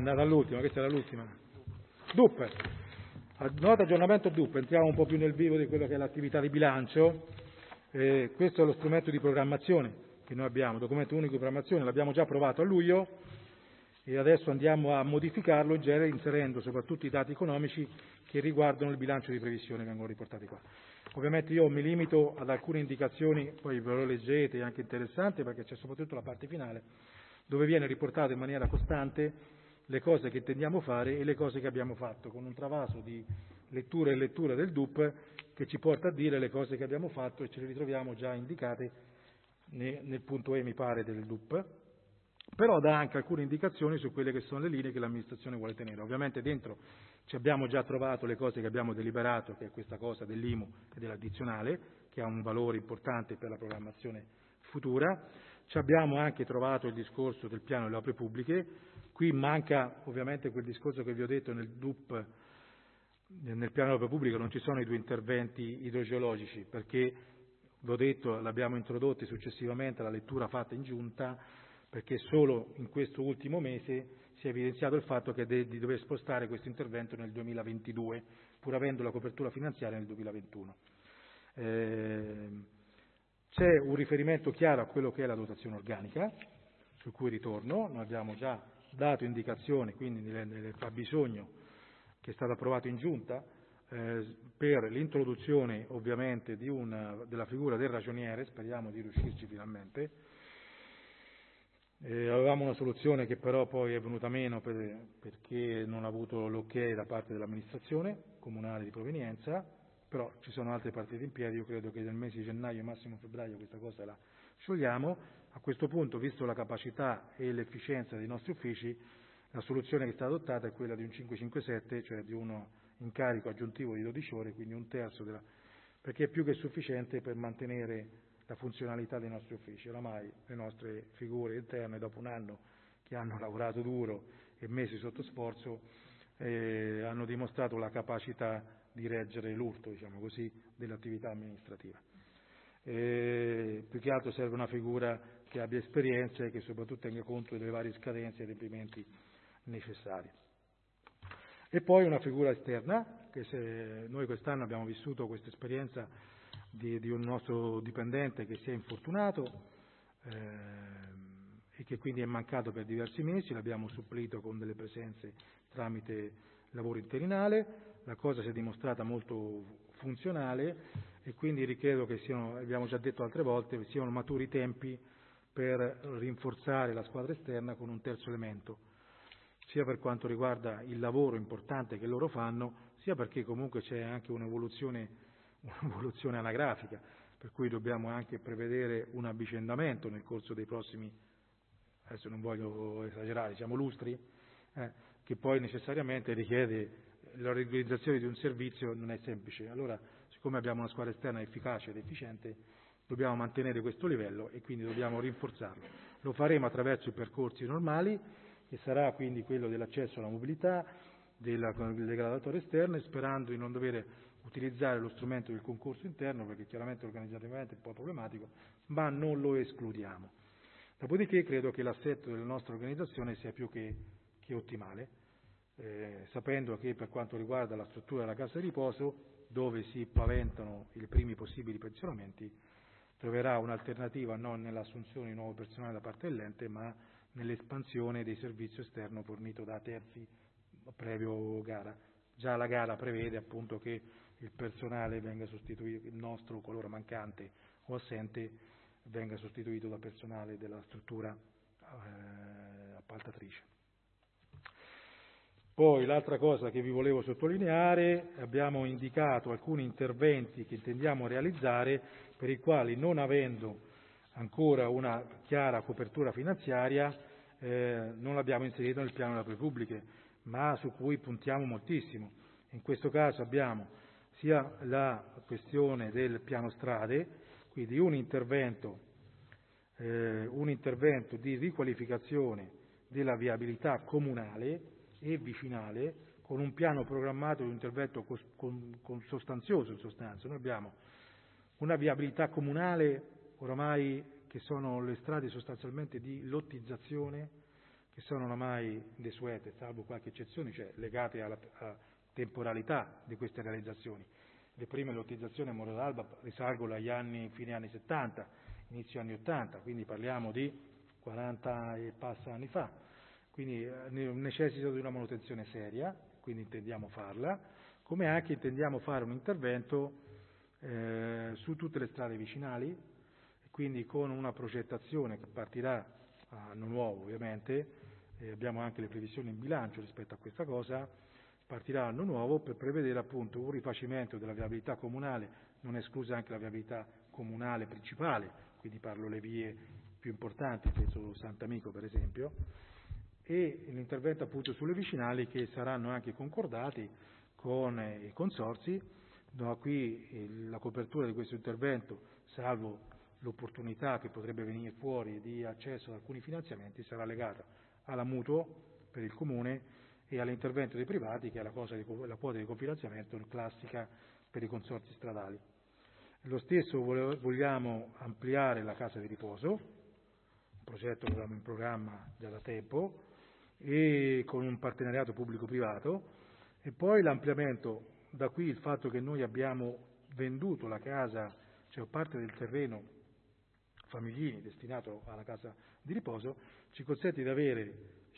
andata all'ultima, questa era l'ultima. DUP. Nota aggiornamento DUP, entriamo un po' più nel vivo di quello che è l'attività di bilancio. Questo è lo strumento di programmazione che noi abbiamo, documento unico di programmazione, l'abbiamo già approvato a luglio e adesso andiamo a modificarlo in genere inserendo soprattutto i dati economici che riguardano il bilancio di previsione che vengono riportati qua. Ovviamente io mi limito ad alcune indicazioni, poi ve lo leggete, è anche interessante perché c'è soprattutto la parte finale dove viene riportato in maniera costante le cose che intendiamo fare e le cose che abbiamo fatto, con un travaso di lettura e lettura del DUP che ci porta a dire le cose che abbiamo fatto e ce le ritroviamo già indicate nel punto E, mi pare, del DUP, però dà anche alcune indicazioni su quelle che sono le linee che l'amministrazione vuole tenere. Ovviamente dentro ci abbiamo già trovato le cose che abbiamo deliberato, che è questa cosa dell'IMU e dell'addizionale, che ha un valore importante per la programmazione futura. Ci abbiamo anche trovato il discorso del piano delle opere pubbliche. Qui manca ovviamente quel discorso che vi ho detto nel DUP, nel piano delle opere pubbliche non ci sono i 2 interventi idrogeologici, perché, vi ho detto, l'abbiamo introdotti successivamente alla lettura fatta in giunta, perché solo in questo ultimo mese si è evidenziato il fatto che di dover spostare questo intervento nel 2022, pur avendo la copertura finanziaria nel 2021. C'è un riferimento chiaro a quello che è la dotazione organica, su cui ritorno, noi abbiamo già dato indicazioni, quindi nel fabbisogno che è stato approvato in giunta, per l'introduzione ovviamente della figura del ragioniere, speriamo di riuscirci finalmente. Avevamo una soluzione che però poi è venuta meno perché non ha avuto l'ok da parte dell'amministrazione comunale di provenienza, però ci sono altre partite in piedi, io credo che nel mese di gennaio, massimo febbraio, questa cosa la sciogliamo. A questo punto, visto la capacità e l'efficienza dei nostri uffici, la soluzione che è stata adottata è quella di un 557, cioè di un incarico aggiuntivo di 12 ore, quindi un terzo perché è più che sufficiente per mantenere la funzionalità dei nostri uffici. Oramai le nostre figure interne, dopo un anno che hanno lavorato duro e mesi sotto sforzo, hanno dimostrato la capacità di reggere l'urto, diciamo così, dell'attività amministrativa. Più che altro serve una figura che abbia esperienza e che soprattutto tenga conto delle varie scadenze e adempimenti necessari. E poi una figura esterna, che noi quest'anno abbiamo vissuto questa esperienza di un nostro dipendente che si è infortunato e che quindi è mancato per diversi mesi, l'abbiamo supplito con delle presenze tramite lavoro interinale, la cosa si è dimostrata molto funzionale e quindi ricredo che abbiamo già detto altre volte, siano maturi i tempi per rinforzare la squadra esterna con un terzo elemento, sia per quanto riguarda il lavoro importante che loro fanno, sia perché comunque c'è anche un'evoluzione anagrafica, per cui dobbiamo anche prevedere un avvicendamento nel corso dei prossimi, adesso non voglio esagerare, diciamo lustri, che poi necessariamente richiede la realizzazione di un servizio, non è semplice. Allora, siccome abbiamo una squadra esterna efficace ed efficiente, dobbiamo mantenere questo livello e quindi dobbiamo rinforzarlo. Lo faremo attraverso i percorsi normali, che sarà quindi quello dell'accesso alla mobilità, del gradatore esterno, e sperando di non dover utilizzare lo strumento del concorso interno, perché chiaramente organizzativamente è un po' problematico, ma non lo escludiamo. Dopodiché credo che l'assetto della nostra organizzazione sia più che ottimale, sapendo che per quanto riguarda la struttura della casa di riposo, dove si paventano i primi possibili pensionamenti, troverà un'alternativa non nell'assunzione di nuovo personale da parte dell'ente, ma nell'espansione dei servizi esterno fornito da terzi previo gara. Già la gara prevede appunto che il personale venga sostituito, il nostro, qualora mancante o assente, venga sostituito da personale della struttura appaltatrice. Poi l'altra cosa che vi volevo sottolineare, abbiamo indicato alcuni interventi che intendiamo realizzare per i quali, non avendo ancora una chiara copertura finanziaria, non l'abbiamo inserito nel piano delle opere pubbliche, ma su cui puntiamo moltissimo. In questo caso abbiamo sia la questione del piano strade, quindi un intervento di riqualificazione della viabilità comunale e vicinale, con un piano programmato di un intervento sostanzioso in sostanza. Noi abbiamo una viabilità comunale oramai che sono le strade sostanzialmente di lottizzazione, che sono oramai desuete, salvo qualche eccezione, cioè legate alla temporalità di queste realizzazioni. Le prime lottizzazioni a Morro d'Alba risalgono agli anni, fine anni 70, inizio anni 80, quindi parliamo di 40 e passa anni fa, quindi necessita di una manutenzione seria, quindi intendiamo farla, come anche intendiamo fare un intervento su tutte le strade vicinali, quindi con una progettazione che partirà anno nuovo ovviamente, abbiamo anche le previsioni in bilancio rispetto a questa cosa, partirà l'anno nuovo per prevedere appunto un rifacimento della viabilità comunale, non esclusa anche la viabilità comunale principale, quindi parlo le vie più importanti, penso Sant'Amico per esempio, e l'intervento appunto sulle vicinali che saranno anche concordati con i consorzi. Da qui la copertura di questo intervento, salvo l'opportunità che potrebbe venire fuori di accesso ad alcuni finanziamenti, sarà legata alla mutuo per il Comune e all'intervento dei privati, che è la quota di cofinanziamento classica per i consorzi stradali. Lo stesso vogliamo ampliare la casa di riposo, un progetto che abbiamo in programma già da tempo, e con un partenariato pubblico-privato, e poi l'ampliamento, da qui il fatto che noi abbiamo venduto la casa, cioè parte del terreno Famiglini destinato alla casa di riposo, ci consente di avere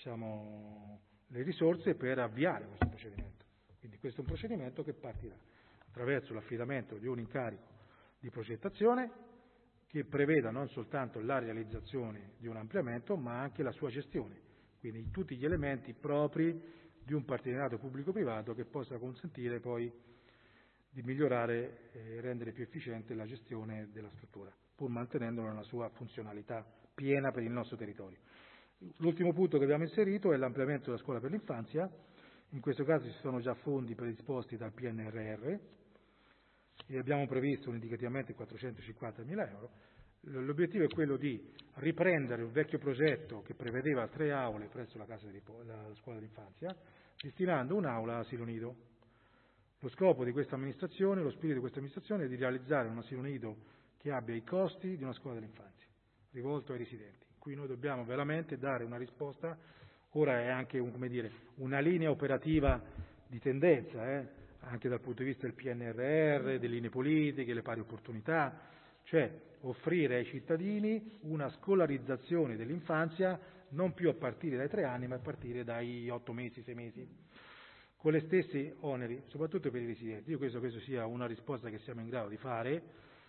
le risorse per avviare questo procedimento. Quindi questo è un procedimento che partirà attraverso l'affidamento di un incarico di progettazione che preveda non soltanto la realizzazione di un ampliamento, ma anche la sua gestione, quindi tutti gli elementi propri di un partenariato pubblico-privato che possa consentire poi di migliorare e rendere più efficiente la gestione della struttura, pur mantenendola nella sua funzionalità piena per il nostro territorio. L'ultimo punto che abbiamo inserito è l'ampliamento della scuola per l'infanzia. In questo caso ci sono già fondi predisposti dal PNRR e abbiamo previsto indicativamente 450.000 euro. L'obiettivo è quello di riprendere un vecchio progetto che prevedeva 3 aule presso la scuola dell'infanzia, destinando un'aula all'asilo nido. Lo scopo di questa amministrazione, lo spirito di questa amministrazione è di realizzare un asilo nido che abbia i costi di una scuola dell'infanzia, rivolto ai residenti. Qui noi dobbiamo veramente dare una risposta, ora è anche una linea operativa di tendenza, anche dal punto di vista del PNRR, delle linee politiche, le pari opportunità, cioè offrire ai cittadini una scolarizzazione dell'infanzia non più a partire dai 3 anni, ma a partire dai 8 mesi, 6 mesi, con gli stessi oneri, soprattutto per i residenti. Io credo che questa sia una risposta che siamo in grado di fare,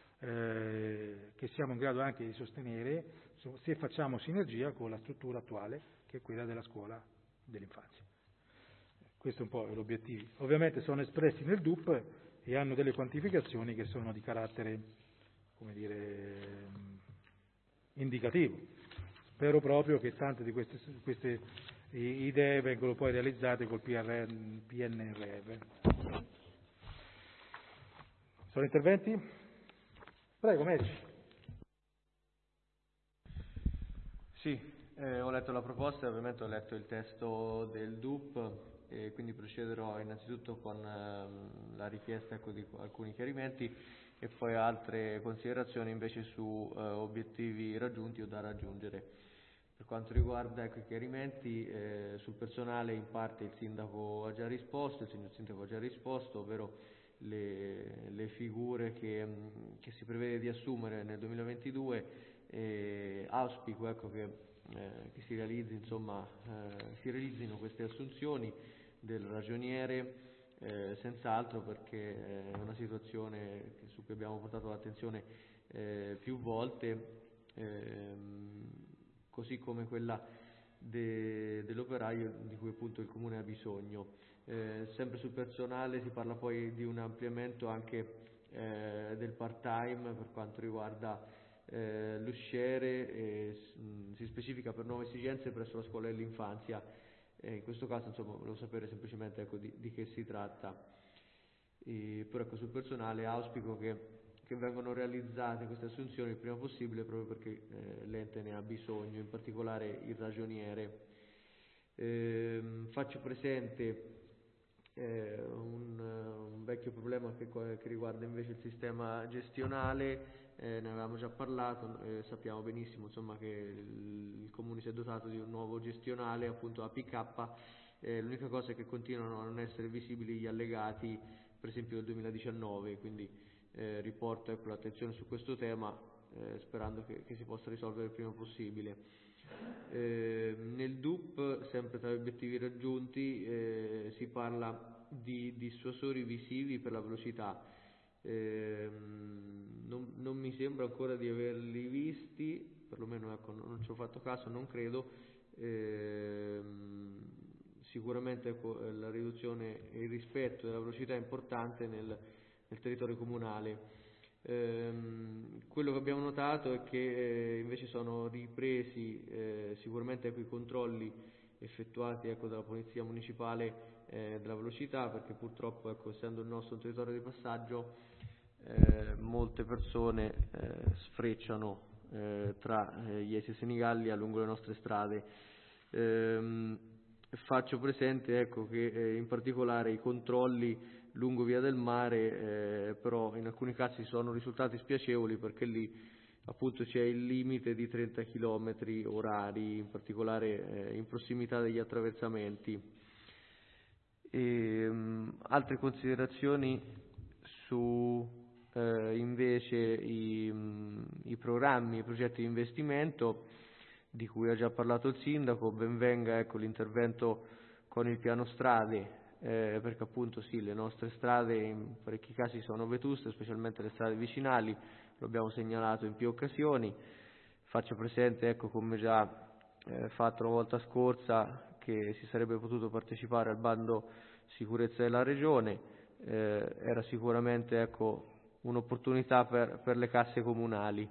che siamo in grado anche di sostenere se facciamo sinergia con la struttura attuale, che è quella della scuola dell'infanzia. Questo è un po' l'obiettivo. Ovviamente sono espressi nel DUP e hanno delle quantificazioni che sono di carattere, indicativo. Spero proprio che tante di queste idee vengano poi realizzate col PNRR. Sono interventi? Prego, Medici. Sì, ho letto la proposta e ovviamente ho letto il testo del DUP e quindi procederò innanzitutto con la richiesta di alcuni chiarimenti e poi altre considerazioni invece su obiettivi raggiunti o da raggiungere. Per quanto riguarda i chiarimenti sul personale, in parte il sindaco ha già risposto, il signor sindaco ha già risposto, ovvero le figure che si prevede di assumere nel 2022. Auspico che si realizzino queste assunzioni del ragioniere, senz'altro, perché è una situazione su cui abbiamo portato l'attenzione più volte, così come quella dell'operaio di cui appunto il Comune ha bisogno. Sempre sul personale si parla poi di un ampliamento anche del part-time per quanto riguarda l'usciere, si specifica per nuove esigenze presso la scuola dell'infanzia. In questo caso volevo sapere semplicemente di che si tratta. Però sul personale auspico che vengano realizzate queste assunzioni il prima possibile, proprio perché l'ente ne ha bisogno, in particolare il ragioniere. Faccio presente vecchio problema che riguarda invece il sistema gestionale. Ne avevamo già parlato, sappiamo benissimo insomma, che il Comune si è dotato di un nuovo gestionale, appunto APK. L'unica cosa è che continuano a non essere visibili gli allegati, per esempio del 2019, quindi riporto l'attenzione su questo tema, sperando che si possa risolvere il prima possibile. Nel DUP, sempre tra gli obiettivi raggiunti, si parla di dissuasori visivi per la velocità. Non mi sembra ancora di averli visti, perlomeno ecco, non ci ho fatto caso, non credo. Sicuramente ecco, la riduzione e il rispetto della velocità è importante nel territorio comunale. Quello che abbiamo notato è che invece sono ripresi sicuramente ecco, i controlli effettuati ecco, dalla Polizia Municipale della velocità, perché purtroppo ecco, essendo il nostro un territorio di passaggio, molte persone sfrecciano tra gli Iesi e Senigallia lungo le nostre strade. Faccio presente ecco, che in particolare i controlli lungo Via del Mare però in alcuni casi sono risultati spiacevoli, perché lì appunto c'è il limite di 30 km orari, in particolare in prossimità degli attraversamenti. Altre considerazioni su invece i programmi, i progetti di investimento di cui ha già parlato il Sindaco. Ben venga ecco, l'intervento con il piano strade, perché appunto sì, le nostre strade in parecchi casi sono vetuste, specialmente le strade vicinali, lo abbiamo segnalato in più occasioni. Faccio presente, ecco, come già fatto la volta scorsa, che si sarebbe potuto partecipare al bando sicurezza della Regione, era sicuramente ecco, un'opportunità per le casse comunali.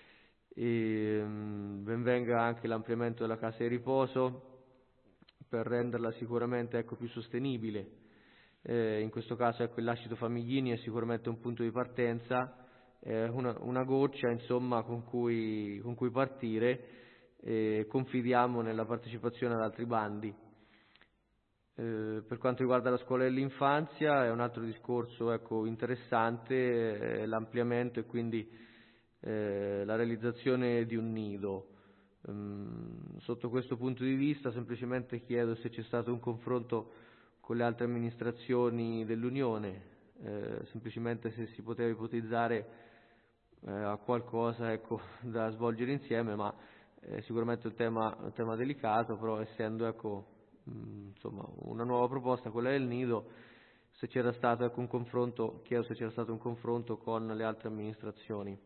Ben venga anche l'ampliamento della casa di riposo per renderla sicuramente ecco, più sostenibile. In questo caso ecco, il Lascito Famiglini è sicuramente un punto di partenza, una goccia insomma, con cui partire, e confidiamo nella partecipazione ad altri bandi. Per quanto riguarda la scuola dell'infanzia è un altro discorso ecco, interessante, l'ampliamento e quindi la realizzazione di un nido. Sotto questo punto di vista semplicemente chiedo se c'è stato un confronto con le altre amministrazioni dell'Unione, semplicemente se si poteva ipotizzare a qualcosa ecco, da svolgere insieme, ma sicuramente un tema delicato, però essendo ecco, insomma, una nuova proposta, quella del nido, se c'era stato ecco, un confronto, chiedo se c'era stato un confronto con le altre amministrazioni.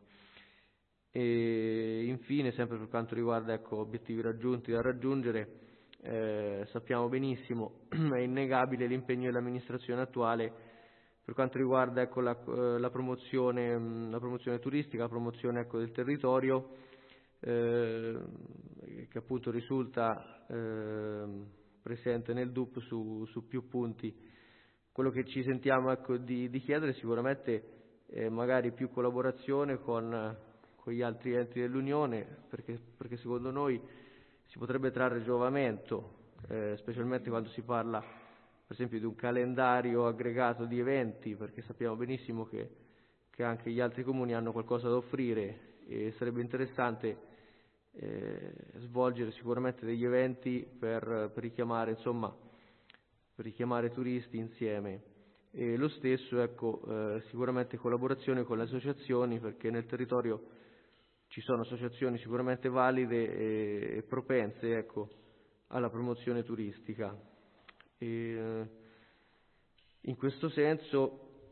E infine, sempre per quanto riguarda ecco, obiettivi raggiunti da raggiungere, sappiamo benissimo, è innegabile l'impegno dell'amministrazione attuale per quanto riguarda ecco, la promozione turistica, la promozione ecco, del territorio, che appunto risulta presente nel DUP su più punti. Quello che ci sentiamo ecco, di chiedere sicuramente è magari più collaborazione con gli altri enti dell'Unione, perché secondo noi si potrebbe trarre giovamento, specialmente quando si parla per esempio di un calendario aggregato di eventi, perché sappiamo benissimo che anche gli altri comuni hanno qualcosa da offrire e sarebbe interessante svolgere sicuramente degli eventi per richiamare turisti insieme. E lo stesso ecco, sicuramente collaborazione con le associazioni, perché nel territorio ci sono associazioni sicuramente valide e propense ecco, alla promozione turistica. In questo senso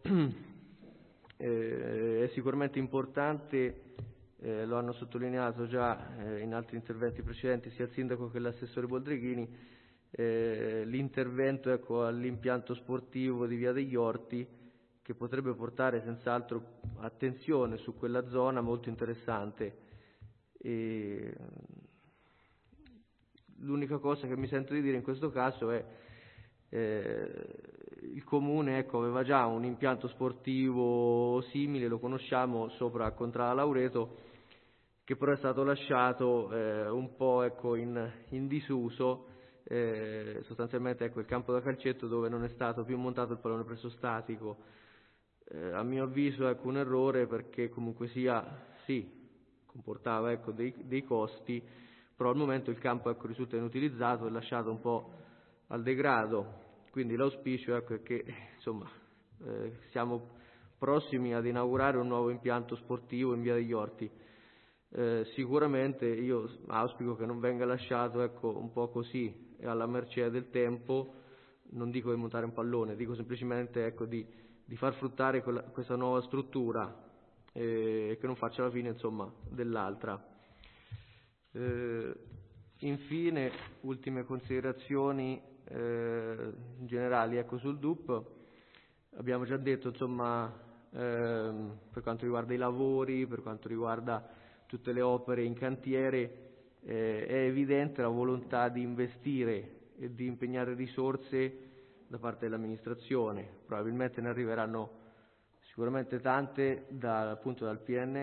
è sicuramente importante, lo hanno sottolineato già in altri interventi precedenti sia il Sindaco che l'assessore Boldrighini, l'intervento ecco, all'impianto sportivo di Via degli Orti, che potrebbe portare senz'altro attenzione su quella zona molto interessante. L'unica cosa che mi sento di dire in questo caso è il Comune ecco, aveva già un impianto sportivo simile, lo conosciamo, sopra a Contrada Laureto, che però è stato lasciato un po' ecco, in disuso, sostanzialmente ecco, il campo da calcetto dove non è stato più montato il pallone pressostatico. A mio avviso ecco, un errore, perché comunque sia, sì, comportava ecco, dei costi, però al momento il campo ecco, risulta inutilizzato e lasciato un po' al degrado, quindi l'auspicio ecco, è che insomma, siamo prossimi ad inaugurare un nuovo impianto sportivo in Via degli Orti. Sicuramente io auspico che non venga lasciato ecco, un po' così alla mercé del tempo, non dico di montare un pallone, dico semplicemente ecco, di far fruttare questa nuova struttura che non faccia la fine insomma, dell'altra. Infine, ultime considerazioni generali ecco, sul DUP. Abbiamo già detto insomma, per quanto riguarda i lavori, per quanto riguarda tutte le opere in cantiere, è evidente la volontà di investire e di impegnare risorse da parte dell'amministrazione. Probabilmente ne arriveranno sicuramente tante appunto dal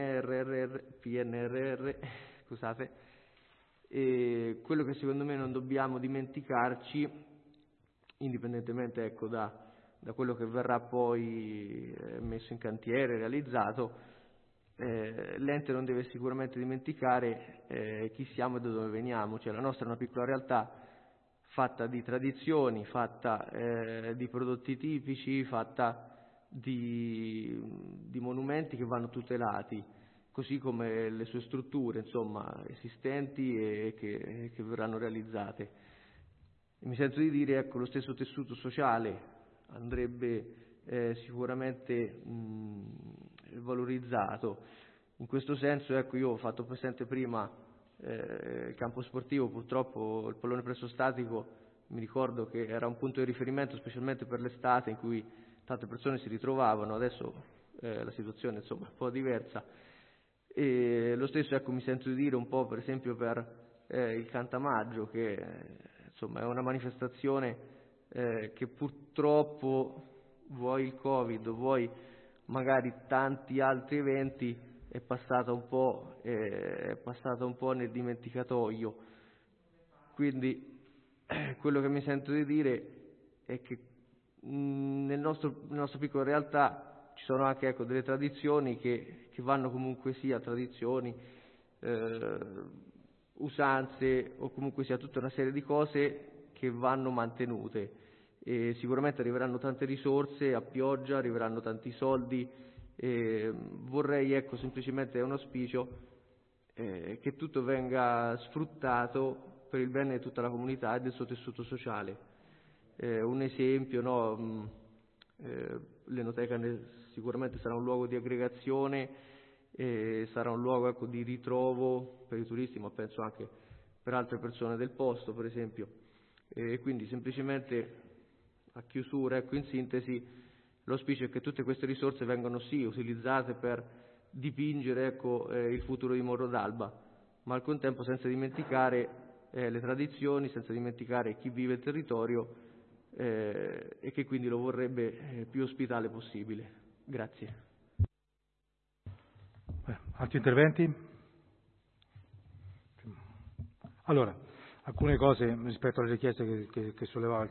PNRR, scusate, e quello che secondo me non dobbiamo dimenticarci, indipendentemente ecco, da quello che verrà poi messo in cantiere, realizzato, l'ente non deve sicuramente dimenticare chi siamo e da dove veniamo, cioè la nostra è una piccola realtà fatta di tradizioni, fatta di prodotti tipici, fatta di monumenti che vanno tutelati, così come le sue strutture insomma, esistenti e che verranno realizzate. E mi sento di dire ecco, lo stesso tessuto sociale andrebbe sicuramente valorizzato. In questo senso ecco, io ho fatto presente prima il campo sportivo, purtroppo il pallone pressostatico mi ricordo che era un punto di riferimento specialmente per l'estate in cui tante persone si ritrovavano, adesso la situazione insomma, è un po' diversa. E lo stesso ecco, mi sento di dire un po' per esempio per il Cantamaggio, che insomma, è una manifestazione che purtroppo, vuoi il Covid, vuoi magari tanti altri eventi, è passata un po' nel dimenticatoio. Quindi quello che mi sento di dire è che nella nostra piccola realtà ci sono anche ecco, delle tradizioni che vanno comunque sia tradizioni, usanze o comunque sia tutta una serie di cose che vanno mantenute. E sicuramente arriveranno tante risorse a pioggia, arriveranno tanti soldi. Vorrei ecco semplicemente un auspicio che tutto venga sfruttato per il bene di tutta la comunità e del suo tessuto sociale. Un esempio, no? L'Enoteca sicuramente sarà un luogo di aggregazione, sarà un luogo ecco, di ritrovo per i turisti, ma penso anche per altre persone del posto, per esempio. Quindi semplicemente a chiusura, ecco, in sintesi, l'auspicio è che tutte queste risorse vengano sì utilizzate per dipingere ecco, il futuro di Morro d'Alba, ma al contempo senza dimenticare le tradizioni, senza dimenticare chi vive il territorio e che quindi lo vorrebbe più ospitale possibile. Grazie. Altri interventi? Allora, alcune cose rispetto alle richieste che sollevava il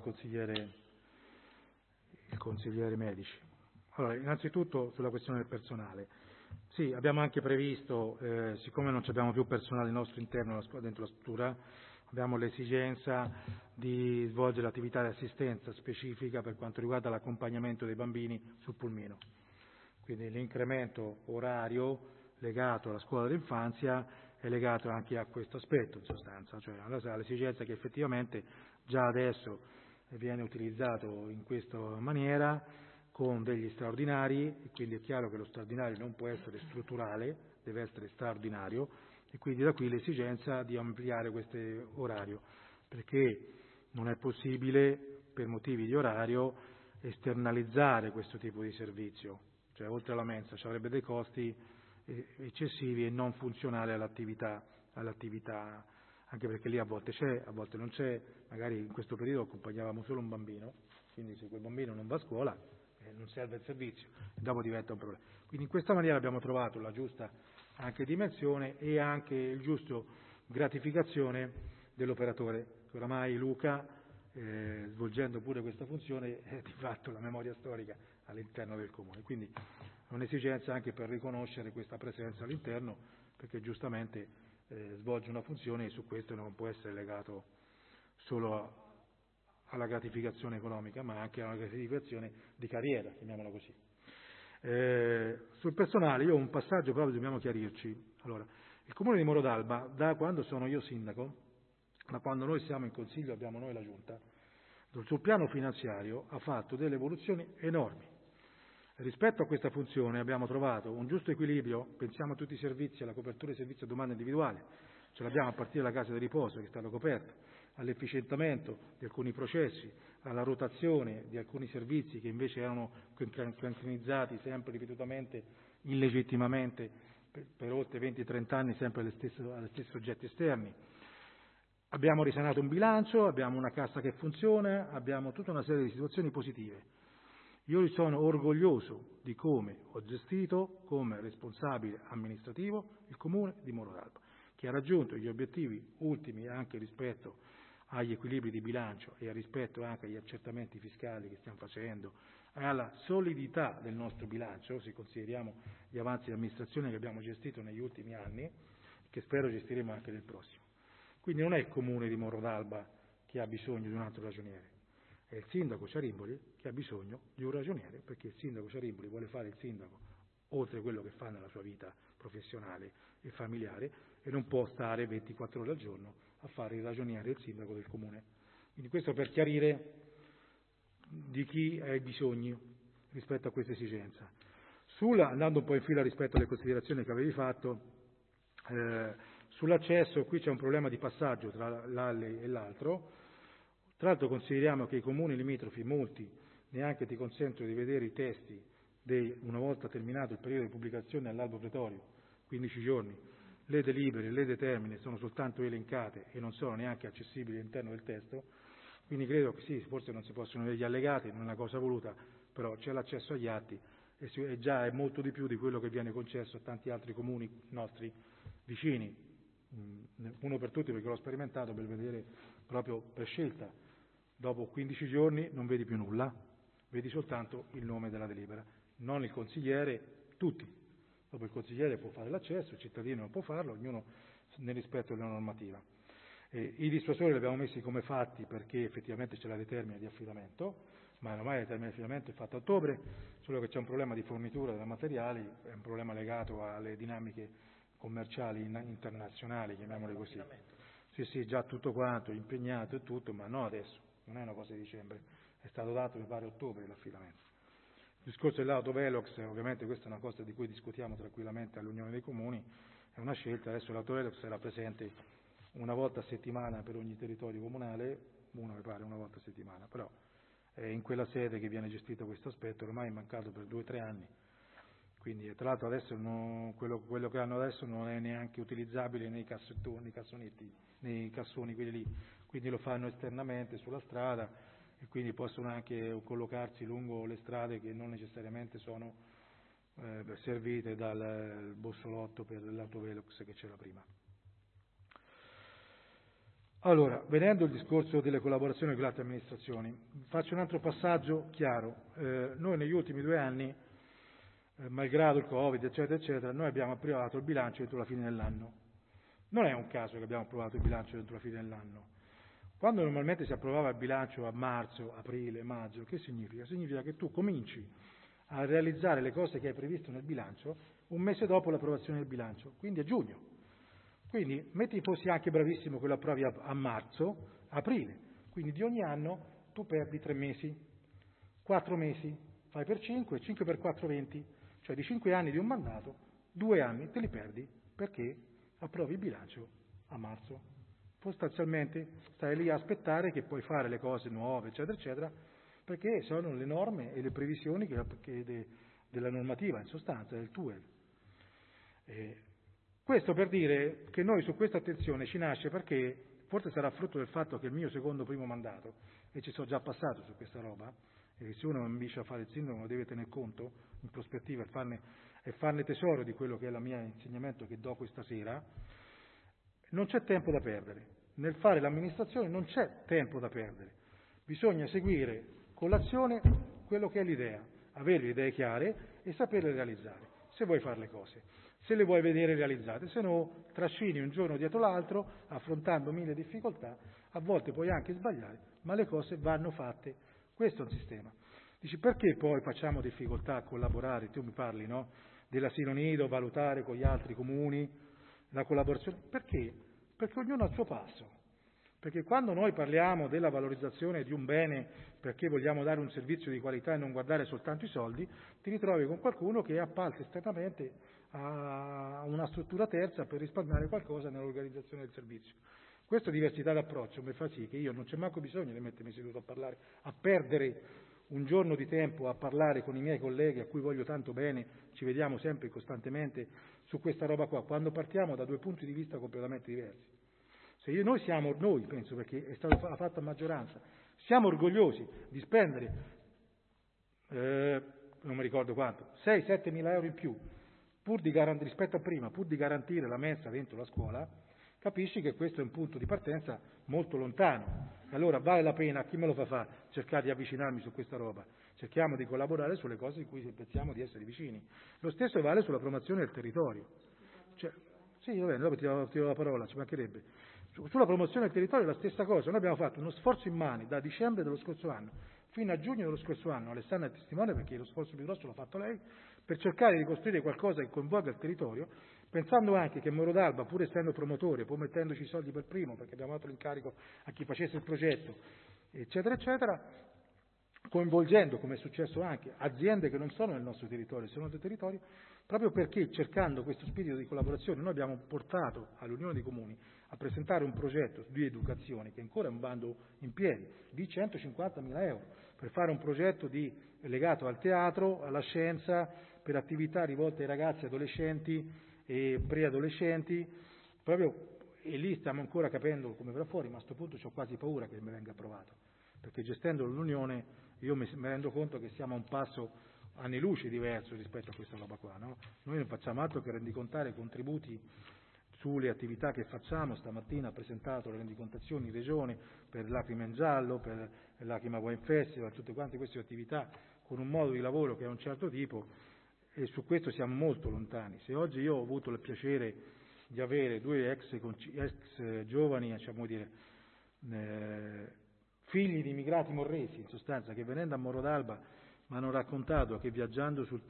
consigliere Medici. Allora, innanzitutto sulla questione del personale. Sì, abbiamo anche previsto, siccome non abbiamo più personale nostro interno dentro la struttura, abbiamo l'esigenza di svolgere l'attività di assistenza specifica per quanto riguarda l'accompagnamento dei bambini sul pulmino. Quindi l'incremento orario legato alla scuola dell'infanzia è legato anche a questo aspetto, in sostanza, cioè all'esigenza che effettivamente già adesso viene utilizzato in questa maniera con degli straordinari, e quindi è chiaro che lo straordinario non può essere strutturale, deve essere straordinario, e quindi da qui l'esigenza di ampliare questo orario, perché non è possibile per motivi di orario esternalizzare questo tipo di servizio, cioè oltre alla mensa ci avrebbe dei costi eccessivi e non funzionali all'attività, anche perché lì a volte c'è, a volte non c'è, magari in questo periodo accompagnavamo solo un bambino, quindi se quel bambino non va a scuola non serve il servizio, e dopo diventa un problema. Quindi in questa maniera abbiamo trovato la giusta anche dimensione e anche il giusto gratificazione dell'operatore che oramai Luca, svolgendo pure questa funzione, è di fatto la memoria storica all'interno del Comune. Quindi è un'esigenza anche per riconoscere questa presenza all'interno, perché giustamente svolge una funzione e su questo non può essere legato solo alla gratificazione economica, ma anche a una gratificazione di carriera, chiamiamola così. Sul personale, io un passaggio proprio dobbiamo chiarirci. Allora, il Comune di Moro d'Alba, da quando sono io sindaco, da quando noi siamo in Consiglio, abbiamo noi la Giunta, sul piano finanziario ha fatto delle evoluzioni enormi. Rispetto a questa funzione abbiamo trovato un giusto equilibrio, pensiamo a tutti i servizi, alla copertura dei servizi a domanda individuale, ce l'abbiamo a partire dalla casa di riposo che è stata coperta, all'efficientamento di alcuni processi, alla rotazione di alcuni servizi che invece erano cancrenizzati sempre ripetutamente, illegittimamente, per oltre 20-30 anni sempre agli stessi soggetti esterni. Abbiamo risanato un bilancio, abbiamo una cassa che funziona, abbiamo tutta una serie di situazioni positive. Io sono orgoglioso di come ho gestito come responsabile amministrativo il Comune di Moro d'Alba, che ha raggiunto gli obiettivi ultimi anche rispetto agli equilibri di bilancio e rispetto anche agli accertamenti fiscali che stiamo facendo, alla solidità del nostro bilancio, se consideriamo gli avanzi di amministrazione che abbiamo gestito negli ultimi anni, che spero gestiremo anche nel prossimo. Quindi non è il Comune di Moro d'Alba che ha bisogno di un altro ragioniere, è il sindaco Ciarimboli che ha bisogno di un ragioniere, perché il sindaco Ciarimboli vuole fare il sindaco oltre quello che fa nella sua vita professionale e familiare e non può stare 24 ore al giorno a fare il ragioniere e il sindaco del Comune. Quindi questo per chiarire di chi ha i bisogni rispetto a questa esigenza. Andando un po' in fila rispetto alle considerazioni che avevi fatto, sull'accesso qui c'è un problema di passaggio tra l'Alle e l'altro. Tra l'altro consideriamo che i comuni limitrofi, molti, neanche ti consentono di vedere i testi una volta terminato il periodo di pubblicazione all'albo pretorio, 15 giorni, le delibere, le determine sono soltanto elencate e non sono neanche accessibili all'interno del testo, quindi credo che sì, forse non si possono vedere gli allegati, non è una cosa voluta, però c'è l'accesso agli atti e già è molto di più di quello che viene concesso a tanti altri comuni nostri vicini, uno per tutti perché l'ho sperimentato per vedere proprio per scelta. Dopo 15 giorni non vedi più nulla, vedi soltanto il nome della delibera, non il consigliere, tutti. Dopo il consigliere può fare l'accesso, il cittadino non può farlo, ognuno nel rispetto della normativa. I dissuasori li abbiamo messi come fatti perché effettivamente c'è la determina di affidamento, ma ormai la determina di affidamento è fatta a ottobre, solo che c'è un problema di fornitura dei materiali, è un problema legato alle dinamiche commerciali internazionali, chiamiamole così. Sì, già tutto quanto, impegnato e tutto, ma no adesso. Non è una cosa di dicembre, è stato dato mi pare ottobre l'affidamento. Il discorso dell'autovelox, ovviamente questa è una cosa di cui discutiamo tranquillamente all'Unione dei Comuni, è una scelta, adesso l'autovelox sarà presente una volta a settimana per ogni territorio comunale, mi pare una volta a settimana, però è in quella sede che viene gestito questo aspetto, ormai è mancato per 2 o 3 anni, quindi tra l'altro adesso quello che hanno adesso non è neanche utilizzabile nei cassonetti, nei cassoni quelli lì, quindi lo fanno esternamente sulla strada e quindi possono anche collocarsi lungo le strade che non necessariamente sono servite dal bossolotto per l'autovelox che c'era prima. Allora, vedendo il discorso delle collaborazioni con le altre amministrazioni, faccio un altro passaggio chiaro. Noi negli ultimi 2 anni, malgrado il Covid, eccetera, eccetera, noi abbiamo approvato il bilancio entro la fine dell'anno. Non è un caso che abbiamo approvato il bilancio entro la fine dell'anno. Quando normalmente si approvava il bilancio a marzo, aprile, maggio, che significa? Significa che tu cominci a realizzare le cose che hai previsto nel bilancio un mese dopo l'approvazione del bilancio, quindi a giugno. Quindi metti fossi anche bravissimo che lo approvi a marzo, aprile, quindi di ogni anno tu perdi 3 mesi, 4 mesi, fai per 5, 5 per 4, 20, cioè di 5 anni di un mandato, 2 anni te li perdi perché approvi il bilancio a marzo. Sostanzialmente stai lì a aspettare che puoi fare le cose nuove, eccetera, eccetera, perché sono le norme e le previsioni della normativa, in sostanza, del TUEL. Questo per dire che noi su questa attenzione ci nasce perché, forse sarà frutto del fatto che è il mio secondo primo mandato, e ci sono già passato su questa roba, e se uno ambisce a fare il sindaco lo deve tener conto in prospettiva e farne tesoro di quello che è il mio insegnamento che do questa sera, non c'è tempo da perdere. nel fare l'amministrazione non c'è tempo da perdere, bisogna seguire con l'azione quello che è l'idea, avere le idee chiare e saperle realizzare, se vuoi fare le cose, se le vuoi vedere realizzate, se no trascini un giorno dietro l'altro, affrontando mille difficoltà, a volte puoi anche sbagliare, ma le cose vanno fatte, questo è un sistema. Dici, perché poi facciamo difficoltà a collaborare? Tu mi parli, no? Dell'asilo nido, valutare con gli altri comuni, la collaborazione. Perché? Perché ognuno ha il suo passo. Perché quando noi parliamo della valorizzazione di un bene perché vogliamo dare un servizio di qualità e non guardare soltanto i soldi, ti ritrovi con qualcuno che appalta esternamente a una struttura terza per risparmiare qualcosa nell'organizzazione del servizio. Questa diversità d'approccio mi fa sì che io non c'è manco bisogno di mettermi seduto a parlare, a perdere un giorno di tempo a parlare con i miei colleghi a cui voglio tanto bene, ci vediamo sempre costantemente su questa roba qua, quando partiamo da due punti di vista completamente diversi. Noi penso, perché è stata fatta a maggioranza, siamo orgogliosi di spendere, non mi ricordo quanto, 6-7 mila euro in più, rispetto a prima, pur di garantire la mensa dentro la scuola, capisci che questo è un punto di partenza molto lontano. Allora vale la pena, a chi me lo fa fare, cercare di avvicinarmi su questa roba. Cerchiamo di collaborare sulle cose in cui pensiamo di essere vicini. Lo stesso vale sulla promozione del territorio. Sì, va bene, dopo ti do la parola, ci mancherebbe. Sulla promozione del territorio è la stessa cosa. Noi abbiamo fatto uno sforzo immane da dicembre dello scorso anno fino a giugno dello scorso anno. Alessandra è testimone perché lo sforzo più grosso l'ha fatto lei, per cercare di costruire qualcosa che coinvolga il territorio, pensando anche che Moro d'Alba, pur essendo promotore, pur mettendoci i soldi per primo, perché abbiamo dato l'incarico a chi facesse il progetto, eccetera, eccetera, coinvolgendo, come è successo anche, aziende che non sono nel nostro territorio, sono del territorio, proprio perché cercando questo spirito di collaborazione noi abbiamo portato all'Unione dei Comuni a presentare un progetto di educazione, che ancora è un bando in piedi, di 150.000 euro, per fare un progetto legato al teatro, alla scienza, per attività rivolte ai ragazzi, adolescenti e preadolescenti, e lì stiamo ancora capendo come verrà fuori, ma a questo punto ho quasi paura che mi venga approvato, perché gestendo l'Unione io mi rendo conto che siamo a un passo anni luce diverso rispetto a questa roba qua, no? Noi non facciamo altro che rendicontare i contributi sulle attività che facciamo. Stamattina ha presentato le rendicontazioni in Regione per Lacrima in Giallo, per Lacrima Wine Festival, tutte quante queste attività con un modo di lavoro che è un certo tipo, e su questo siamo molto lontani. Se oggi io ho avuto il piacere di avere due ex giovani, diciamo dire, figli di immigrati morresi, in sostanza, che venendo a Moro d'Alba mi hanno raccontato che viaggiando sul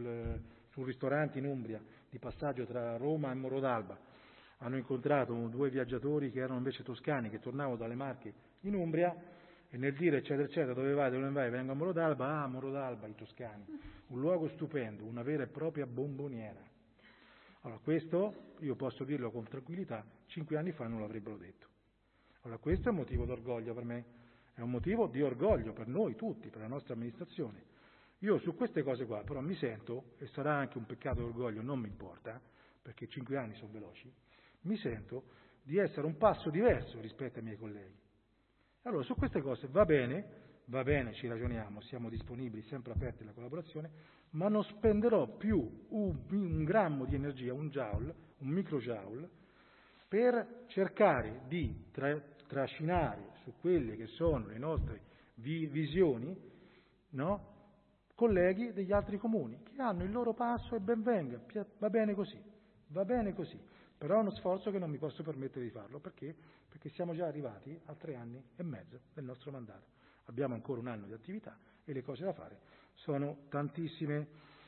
ristorante in Umbria, di passaggio tra Roma e Moro d'Alba, hanno incontrato due viaggiatori che erano invece toscani, che tornavano dalle Marche in Umbria, e nel dire eccetera eccetera, dove vai, vengo a Moro d'Alba, Moro d'Alba, i toscani, un luogo stupendo, una vera e propria bomboniera. Allora questo, io posso dirlo con tranquillità, 5 anni fa non l'avrebbero detto. Allora questo è un motivo d'orgoglio per me, è un motivo di orgoglio per noi tutti, per la nostra amministrazione. Io su queste cose qua però mi sento, e sarà anche un peccato d'orgoglio, non mi importa, perché 5 anni sono veloci, mi sento di essere un passo diverso rispetto ai miei colleghi. Allora su queste cose va bene, ci ragioniamo, siamo disponibili, sempre aperti alla collaborazione, ma non spenderò più un grammo di energia, un microjoule, per cercare di trascinare su quelle che sono le nostre visioni, no? Colleghi degli altri comuni che hanno il loro passo e ben venga, va bene così, però è uno sforzo che non mi posso permettere di farlo, perché siamo già arrivati a 3 anni e mezzo del nostro mandato, abbiamo ancora un anno di attività e le cose da fare sono tantissime.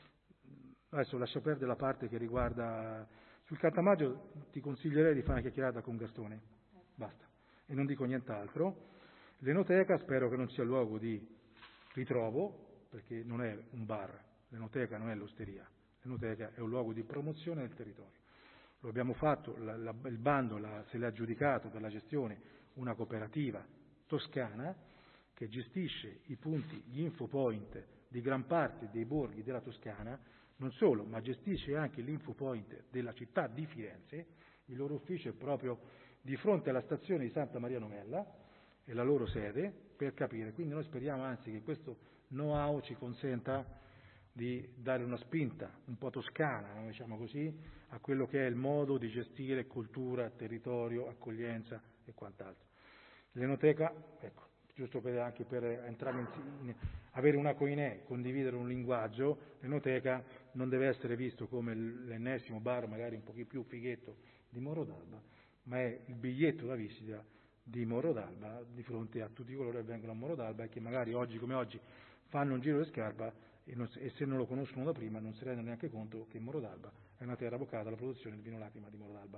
Adesso lascio perdere la parte che riguarda sul Cartamaggio, ti consiglierei di fare una chiacchierata con Gastone, basta, e non dico nient'altro. L'Enoteca spero che non sia luogo di ritrovo, perché non è un bar, l'Enoteca non è l'osteria, l'Enoteca è un luogo di promozione del territorio. Lo abbiamo fatto, il bando se l'ha aggiudicato per la gestione una cooperativa toscana che gestisce i punti, gli infopoint di gran parte dei borghi della Toscana, non solo, ma gestisce anche l'infopoint della città di Firenze. Il loro ufficio è proprio di fronte alla stazione di Santa Maria Novella, è la loro sede, per capire. Quindi noi speriamo anzi che questo know-how ci consenta di dare una spinta un po' toscana, diciamo così, a quello che è il modo di gestire cultura, territorio, accoglienza e quant'altro. L'enoteca, ecco, giusto anche per entrare avere una coinè, condividere un linguaggio, l'enoteca non deve essere visto come l'ennesimo bar magari un pochino più fighetto di Morro d'Alba, ma è il biglietto da visita di Morro d'Alba di fronte a tutti coloro che vengono a Morro d'Alba e che magari oggi come oggi fanno un giro di scarpa e se non lo conoscono da prima non si rendono neanche conto che Morro d'Alba è una terra vocata alla produzione del vino lacrima di Morro d'Alba.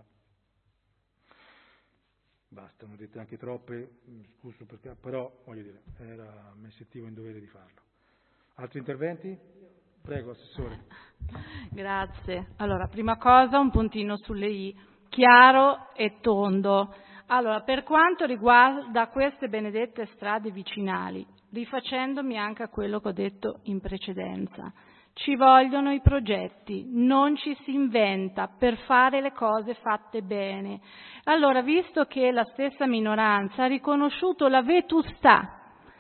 Basta, ne ho dette anche troppe, scuso perché, però voglio dire, mi sentivo in dovere di farlo. Altri interventi? Prego, Assessore. Grazie. Allora, prima cosa un puntino sulle I, chiaro e tondo. Allora, per quanto riguarda queste benedette strade vicinali, rifacendomi anche a quello che ho detto in precedenza, ci vogliono i progetti, non ci si inventa per fare le cose fatte bene. Allora, visto che la stessa minoranza ha riconosciuto la vetustà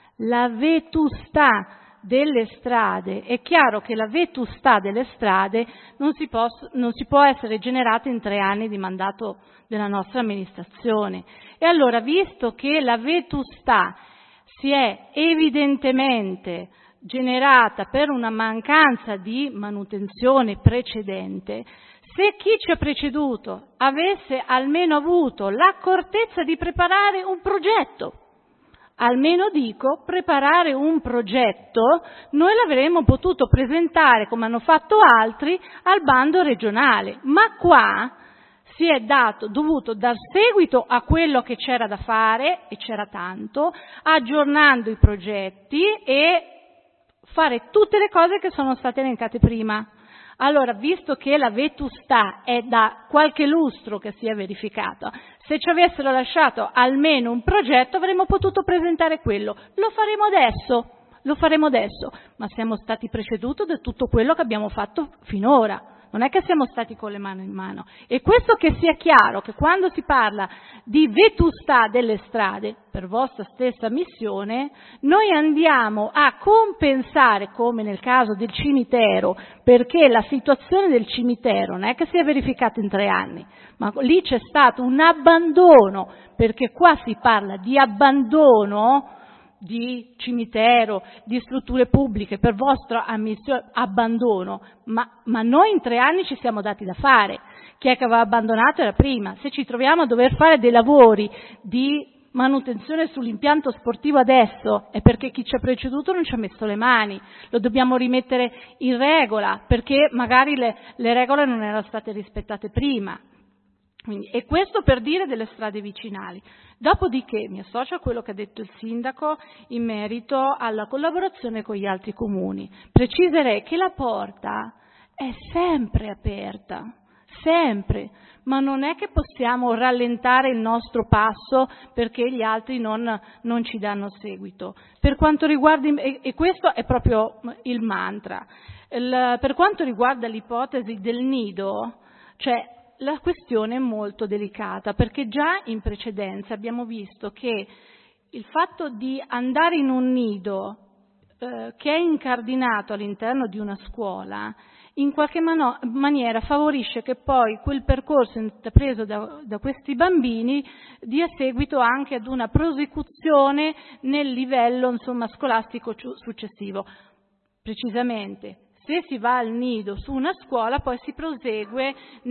delle strade, è chiaro che la vetustà delle strade non si può essere generata in 3 anni di mandato della nostra amministrazione. E allora, visto che la vetustà si è evidentemente generata per una mancanza di manutenzione precedente, se chi ci ha preceduto avesse almeno avuto l'accortezza di preparare un progetto, almeno dico preparare un progetto, noi l'avremmo potuto presentare, come hanno fatto altri, al bando regionale, ma qua si è dovuto dar seguito a quello che c'era da fare, e c'era tanto, aggiornando i progetti e fare tutte le cose che sono state elencate prima. Allora, visto che la vetustà è da qualche lustro che si è verificata, se ci avessero lasciato almeno un progetto avremmo potuto presentare quello. Lo faremo adesso, ma siamo stati preceduti da tutto quello che abbiamo fatto finora. Non è che siamo stati con le mani in mano. E questo che sia chiaro, che quando si parla di vetustà delle strade, per vostra stessa missione, noi andiamo a compensare, come nel caso del cimitero, perché la situazione del cimitero non è che si è verificata in 3 anni, ma lì c'è stato un abbandono, perché qua si parla di abbandono di cimitero, di strutture pubbliche, per vostra ammissione, abbandono, ma noi in 3 anni ci siamo dati da fare. Chi è che aveva abbandonato era prima. Se ci troviamo a dover fare dei lavori di manutenzione sull'impianto sportivo adesso è perché chi ci ha preceduto non ci ha messo le mani, lo dobbiamo rimettere in regola perché magari le regole non erano state rispettate prima. Quindi, e questo per dire delle strade vicinali. Dopodiché mi associo a quello che ha detto il sindaco in merito alla collaborazione con gli altri comuni. Preciserei che la porta è sempre aperta, sempre, ma non è che possiamo rallentare il nostro passo perché gli altri non ci danno seguito. Per quanto riguarda, e questo è proprio il mantra, per quanto riguarda l'ipotesi del nido, cioè la questione è molto delicata perché già in precedenza abbiamo visto che il fatto di andare in un nido che è incardinato all'interno di una scuola in qualche maniera favorisce che poi quel percorso intrapreso da questi bambini dia seguito anche ad una prosecuzione nel livello scolastico successivo. Precisamente, se si va al nido su una scuola, poi si prosegue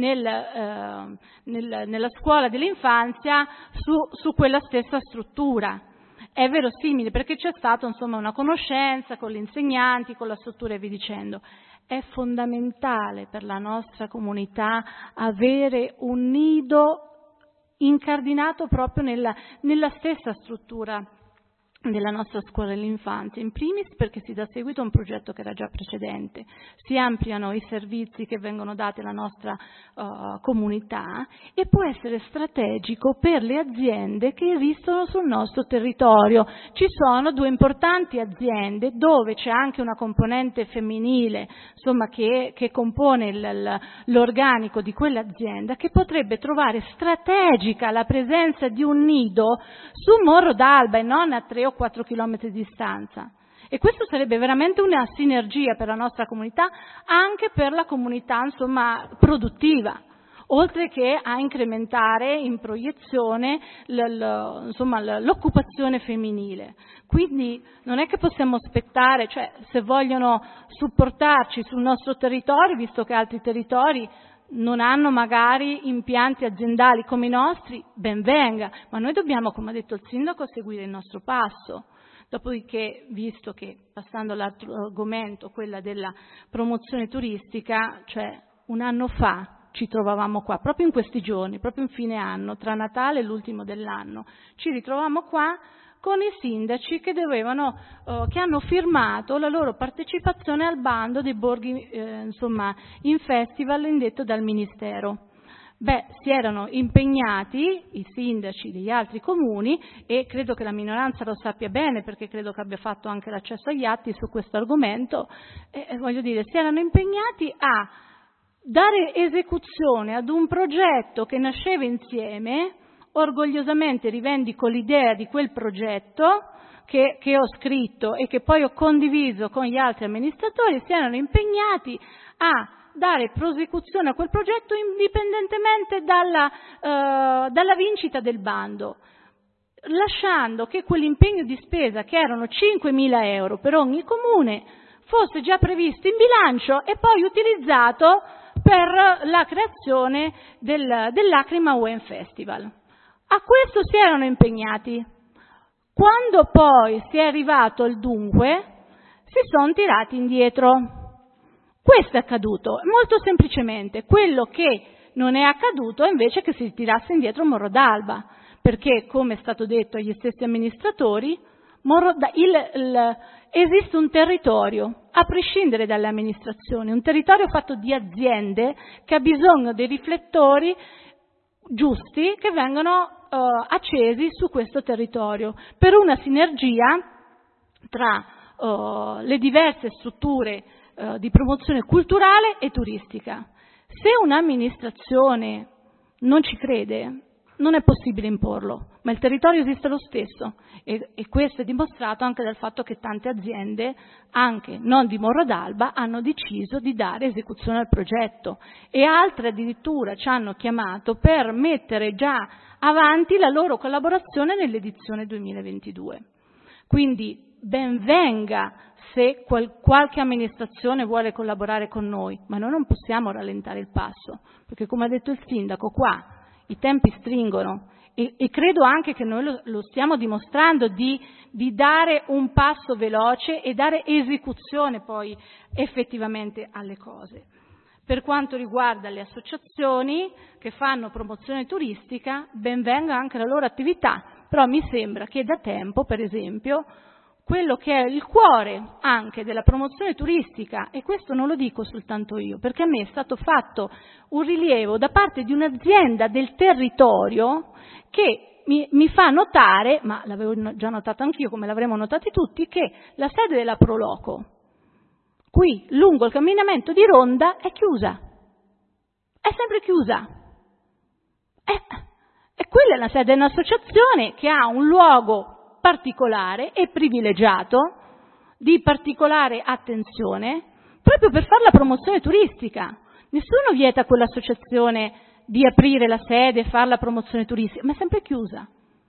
nella scuola dell'infanzia su quella stessa struttura. È verosimile perché c'è stata una conoscenza con gli insegnanti, con la struttura e via dicendo. È fondamentale per la nostra comunità avere un nido incardinato proprio nella stessa struttura della nostra scuola dell'infanzia, in primis perché si dà seguito a un progetto che era già precedente, si ampliano i servizi che vengono dati alla nostra comunità e può essere strategico per le aziende che esistono sul nostro territorio. Ci sono 2 importanti aziende dove c'è anche una componente femminile, che compone l'organico di quell'azienda, che potrebbe trovare strategica la presenza di un nido su Morro d'Alba e non a 3 o 4 chilometri di distanza. E questo sarebbe veramente una sinergia per la nostra comunità, anche per la comunità produttiva. oltre che a incrementare in proiezione l'occupazione femminile. Quindi non è che possiamo aspettare, cioè se vogliono supportarci sul nostro territorio, visto che altri territori non hanno magari impianti aziendali come i nostri, ben venga, ma noi dobbiamo, come ha detto il sindaco, seguire il nostro passo. Dopodiché, visto che, passando all'altro argomento, quella della promozione turistica, cioè un anno fa ci trovavamo qua, proprio in questi giorni, proprio in fine anno, tra Natale e l'ultimo dell'anno, ci ritrovavamo qua con i sindaci che hanno firmato la loro partecipazione al bando dei borghi in festival indetto dal Ministero. Si erano impegnati i sindaci degli altri comuni, e credo che la minoranza lo sappia bene perché credo che abbia fatto anche l'accesso agli atti su questo argomento, si erano impegnati a dare esecuzione ad un progetto che nasceva insieme. Orgogliosamente rivendico l'idea di quel progetto che ho scritto e che poi ho condiviso con gli altri amministratori. Si erano impegnati a dare prosecuzione a quel progetto indipendentemente dalla vincita del bando, lasciando che quell'impegno di spesa, che erano 5.000 euro per ogni comune, fosse già previsto in bilancio e poi utilizzato per la creazione dell'Acrima Wine Festival. A questo si erano impegnati. Quando poi si è arrivato al dunque, si sono tirati indietro. Questo è accaduto, molto semplicemente. Quello che non è accaduto è invece che si tirasse indietro Morro d'Alba, perché, come è stato detto agli stessi amministratori, esiste un territorio, a prescindere dalle amministrazioni, un territorio fatto di aziende che ha bisogno dei riflettori giusti che vengono accesi su questo territorio per una sinergia tra le diverse strutture di promozione culturale e turistica. Se un'amministrazione non ci crede, non è possibile imporlo, ma il territorio esiste lo stesso e questo è dimostrato anche dal fatto che tante aziende, anche non di Morro d'Alba, hanno deciso di dare esecuzione al progetto e altre addirittura ci hanno chiamato per mettere già avanti la loro collaborazione nell'edizione 2022. Quindi ben venga se qualche amministrazione vuole collaborare con noi, ma noi non possiamo rallentare il passo, perché come ha detto il sindaco qua, i tempi stringono e credo anche che noi lo stiamo dimostrando di dare un passo veloce e dare esecuzione poi effettivamente alle cose. Per quanto riguarda le associazioni che fanno promozione turistica, ben venga anche la loro attività, però mi sembra che da tempo, per esempio, quello che è il cuore anche della promozione turistica, e questo non lo dico soltanto io, perché a me è stato fatto un rilievo da parte di un'azienda del territorio che mi fa notare, ma l'avevo già notato anch'io, come l'avremmo notati tutti, che la sede della Proloco, qui lungo il camminamento di Ronda, è chiusa, è sempre chiusa. E quella è la sede di un'associazione che ha un luogo particolare e privilegiato, di particolare attenzione, proprio per fare la promozione turistica. Nessuno vieta a quell'associazione di aprire la sede e fare la promozione turistica, ma è sempre chiusa.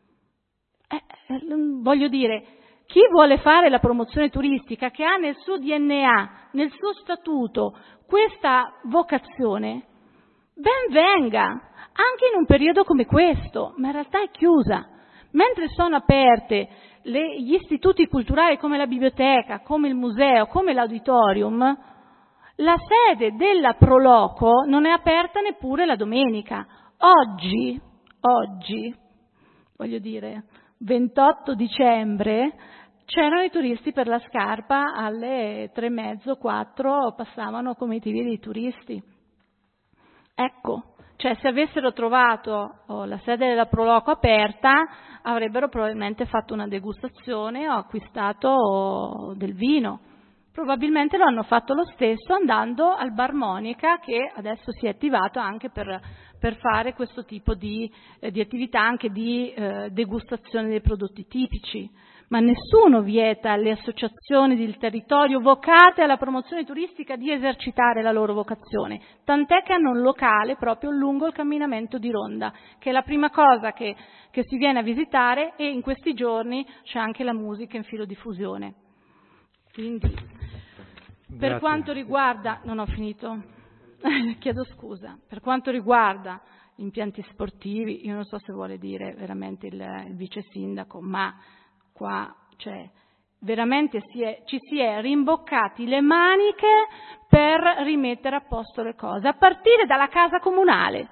Voglio dire, chi vuole fare la promozione turistica, che ha nel suo DNA, nel suo statuto, questa vocazione, ben venga, anche in un periodo come questo, ma in realtà è chiusa. Mentre sono aperte gli istituti culturali come la biblioteca, come il museo, come l'auditorium, la sede della Proloco non è aperta neppure la domenica. Oggi, voglio dire, 28 dicembre, c'erano i turisti per la Scarpa alle 3:30, 4, passavano comitive dei turisti. Ecco. Cioè, se avessero trovato la sede della Proloco aperta, avrebbero probabilmente fatto una degustazione o acquistato del vino. Probabilmente lo hanno fatto lo stesso andando al Bar Monica, che adesso si è attivato anche per fare questo tipo di attività, anche di degustazione dei prodotti tipici. ma nessuno vieta alle associazioni del territorio vocate alla promozione turistica di esercitare la loro vocazione, tant'è che hanno un locale proprio lungo il camminamento di Ronda, che è la prima cosa che si viene a visitare, e in questi giorni c'è anche la musica in filodiffusione. Quindi, per quanto riguarda, non ho finito, chiedo scusa, per quanto riguarda gli impianti sportivi, io non so se vuole dire veramente il vice sindaco, ma qua veramente ci si è rimboccati le maniche per rimettere a posto le cose, a partire dalla casa comunale,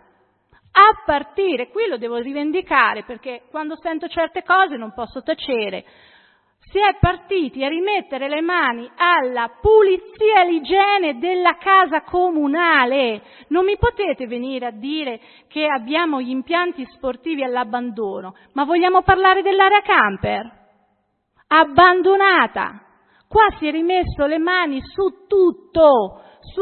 qui lo devo rivendicare, perché quando sento certe cose non posso tacere. Si è partiti a rimettere le mani alla pulizia e all'igiene della casa comunale. Non mi potete venire a dire che abbiamo gli impianti sportivi all'abbandono, ma vogliamo parlare dell'area camper? Abbandonata. Qua si è rimesso le mani su tutto,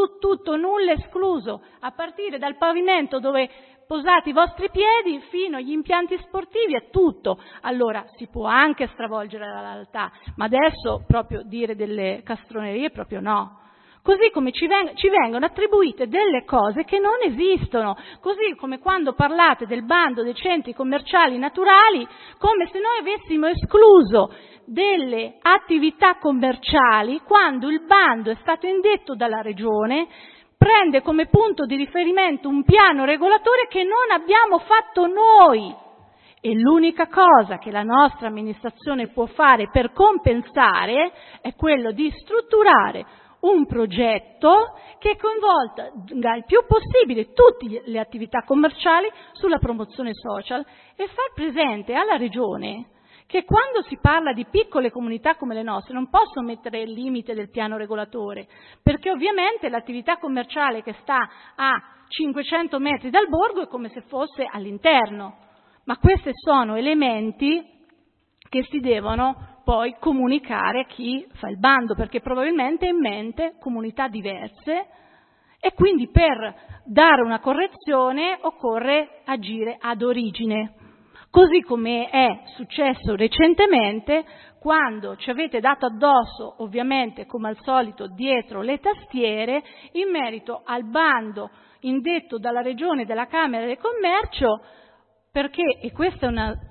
nulla escluso, a partire dal pavimento dove posate i vostri piedi fino agli impianti sportivi, è tutto. Allora si può anche stravolgere la realtà, ma adesso proprio dire delle castronerie proprio no. Così come ci vengono attribuite delle cose che non esistono, così come quando parlate del bando dei centri commerciali naturali, come se noi avessimo escluso delle attività commerciali quando il bando è stato indetto dalla Regione, prende come punto di riferimento un piano regolatore che non abbiamo fatto noi. E l'unica cosa che la nostra amministrazione può fare per compensare è quello di strutturare un progetto che coinvolga il più possibile tutte le attività commerciali sulla promozione social e far presente alla Regione che quando si parla di piccole comunità come le nostre non posso mettere il limite del piano regolatore, perché ovviamente l'attività commerciale che sta a 500 metri dal borgo è come se fosse all'interno, ma questi sono elementi che si devono poi comunicare a chi fa il bando, perché probabilmente ha in mente comunità diverse e quindi per dare una correzione occorre agire ad origine. Così come è successo recentemente quando ci avete dato addosso, ovviamente come al solito dietro le tastiere, in merito al bando indetto dalla Regione e dalla Camera del Commercio, perché, e questa è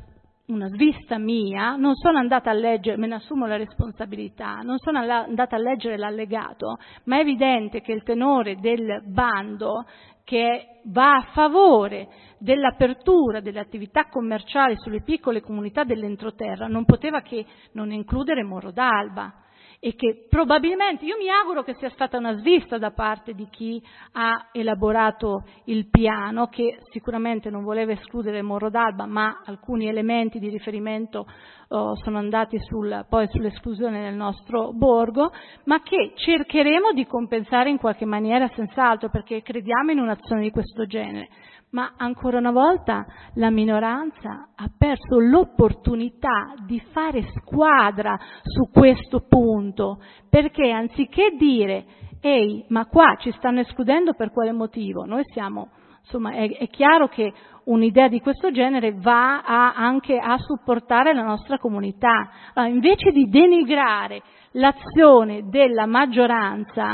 una svista mia, non sono andata a leggere, me ne assumo la responsabilità, non sono andata a leggere l'allegato, ma è evidente che il tenore del bando, che va a favore dell'apertura delle attività commerciali sulle piccole comunità dell'entroterra, non poteva che non includere Morro d'Alba, e che probabilmente, io mi auguro che sia stata una svista da parte di chi ha elaborato il piano, che sicuramente non voleva escludere Morro d'Alba, ma alcuni elementi di riferimento sono andati poi sull'esclusione del nostro borgo, ma che cercheremo di compensare in qualche maniera senz'altro, perché crediamo in un'azione di questo genere. Ma ancora una volta la minoranza ha perso l'opportunità di fare squadra su questo punto, perché anziché dire ehi, ma qua ci stanno escludendo per quale motivo? Noi siamo, insomma, è chiaro che un'idea di questo genere va anche a supportare la nostra comunità. Allora, invece di denigrare l'azione della maggioranza,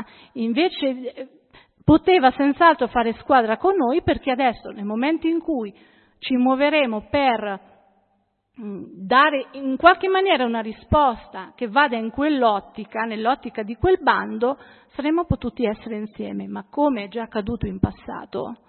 invece poteva senz'altro fare squadra con noi, perché adesso, nel momento in cui ci muoveremo per dare in qualche maniera una risposta che vada in quell'ottica, nell'ottica di quel bando, saremmo potuti essere insieme. Ma come è già accaduto in passato,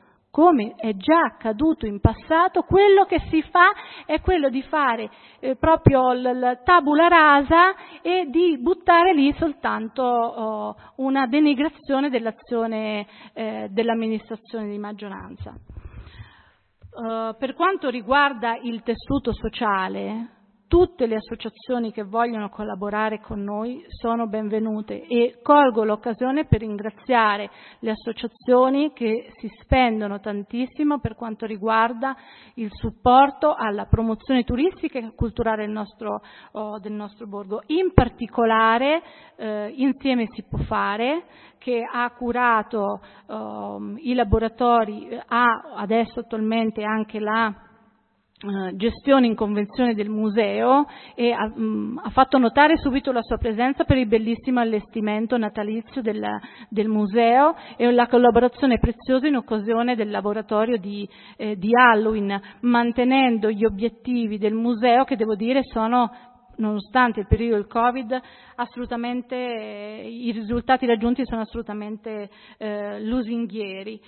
quello che si fa è quello di fare proprio la tabula rasa e di buttare lì soltanto una denigrazione dell'azione dell'amministrazione di maggioranza. Per quanto riguarda il tessuto sociale, tutte le associazioni che vogliono collaborare con noi sono benvenute, e colgo l'occasione per ringraziare le associazioni che si spendono tantissimo per quanto riguarda il supporto alla promozione turistica e culturale del nostro borgo. In particolare Insieme si può fare, che ha curato i laboratori, ha adesso attualmente anche gestione in convenzione del museo e ha fatto notare subito la sua presenza per il bellissimo allestimento natalizio del museo e la collaborazione preziosa in occasione del laboratorio di Halloween, mantenendo gli obiettivi del museo che devo dire sono, nonostante il periodo del Covid, assolutamente i risultati raggiunti sono assolutamente lusinghieri.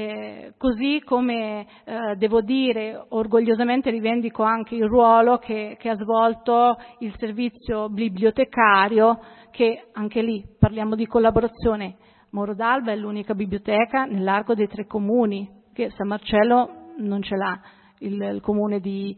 Così come devo dire, orgogliosamente rivendico anche il ruolo che ha svolto il servizio bibliotecario, che anche lì parliamo di collaborazione. Moro d'Alba è l'unica biblioteca nell'arco dei 3 comuni, che San Marcello non ce l'ha. Il comune di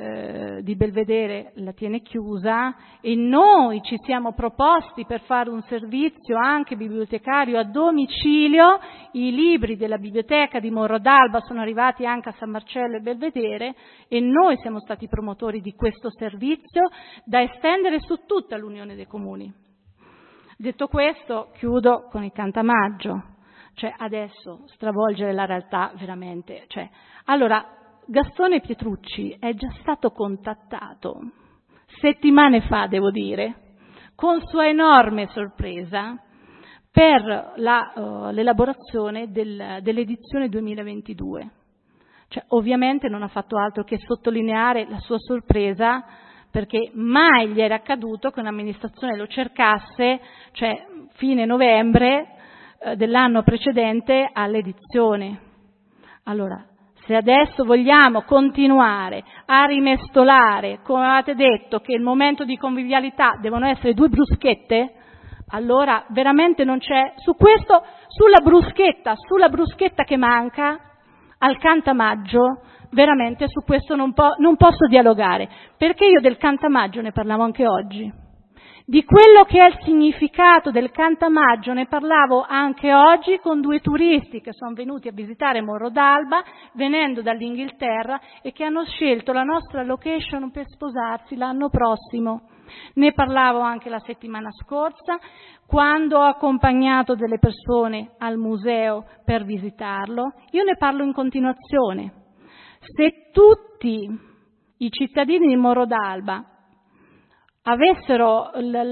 Belvedere la tiene chiusa e noi ci siamo proposti per fare un servizio anche bibliotecario a domicilio. I libri della biblioteca di Moro d'Alba sono arrivati anche a San Marcello e Belvedere e noi siamo stati promotori di questo servizio da estendere su tutta l'Unione dei Comuni. Detto questo, chiudo con il Cantamaggio. Adesso stravolgere la realtà veramente. Allora, Gastone Pietrucci è già stato contattato settimane fa, devo dire, con sua enorme sorpresa per l'elaborazione dell'edizione 2022. Ovviamente non ha fatto altro che sottolineare la sua sorpresa, perché mai gli era accaduto che un'amministrazione lo cercasse, fine novembre dell'anno precedente all'edizione. Allora, se adesso vogliamo continuare a rimestolare, come avete detto, che il momento di convivialità devono essere 2 bruschette, allora veramente non c'è, su questo, sulla bruschetta che manca, al Cantamaggio, veramente su questo non posso dialogare, perché io del Cantamaggio ne parlavo anche oggi. Di quello che è il significato del Cantamaggio ne parlavo anche oggi con 2 turisti che sono venuti a visitare Moro d'Alba venendo dall'Inghilterra e che hanno scelto la nostra location per sposarsi l'anno prossimo. Ne parlavo anche la settimana scorsa quando ho accompagnato delle persone al museo per visitarlo. Io ne parlo in continuazione. Se tutti i cittadini di Moro d'Alba avessero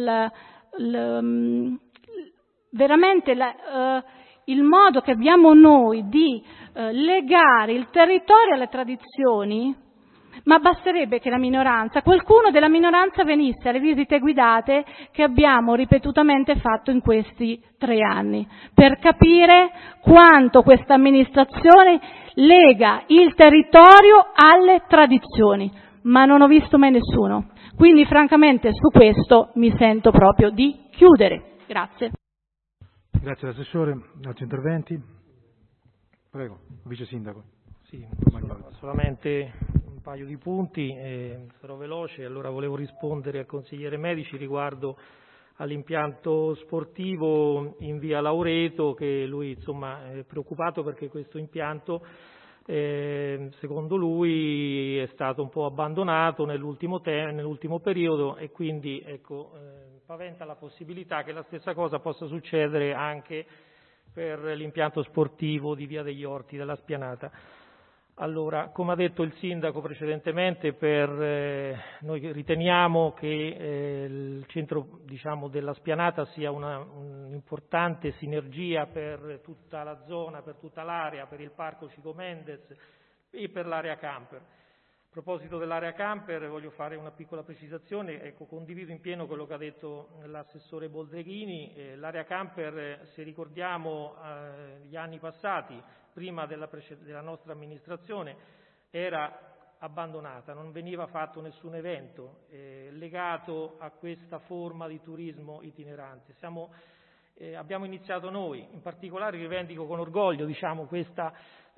veramente il modo che abbiamo noi di legare il territorio alle tradizioni, ma basterebbe che qualcuno della minoranza venisse alle visite guidate che abbiamo ripetutamente fatto in questi 3 anni, per capire quanto questa amministrazione lega il territorio alle tradizioni, ma non ho visto mai nessuno. Quindi francamente su questo mi sento proprio di chiudere. Grazie. Grazie all'assessore. Altri interventi? Prego, vice sindaco. Sì, solamente un paio di punti, sarò veloce. Allora volevo rispondere al consigliere Medici riguardo all'impianto sportivo in via Laureto, che lui è preoccupato perché questo impianto secondo lui è stato un po' abbandonato nell'ultimo periodo e quindi paventa la possibilità che la stessa cosa possa succedere anche per l'impianto sportivo di via degli Orti, della Spianata. Allora, come ha detto il sindaco precedentemente, noi riteniamo che il centro della Spianata sia un'importante sinergia per tutta la zona, per tutta l'area, per il parco Chico Mendes e per l'area camper. A proposito dell'area camper voglio fare una piccola precisazione, condivido in pieno quello che ha detto l'assessore Boldreghini. L'area camper, se ricordiamo gli anni passati, prima della nostra amministrazione, era abbandonata, non veniva fatto nessun evento legato a questa forma di turismo itinerante. Abbiamo iniziato noi, in particolare rivendico con orgoglio questa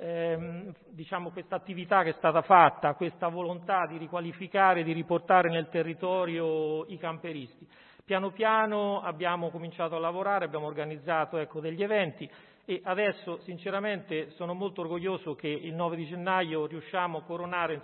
attività che è stata fatta, questa volontà di riqualificare, di riportare nel territorio i camperisti. Piano piano abbiamo cominciato a lavorare, abbiamo organizzato degli eventi e adesso sinceramente sono molto orgoglioso che il 9 di gennaio riusciamo a coronare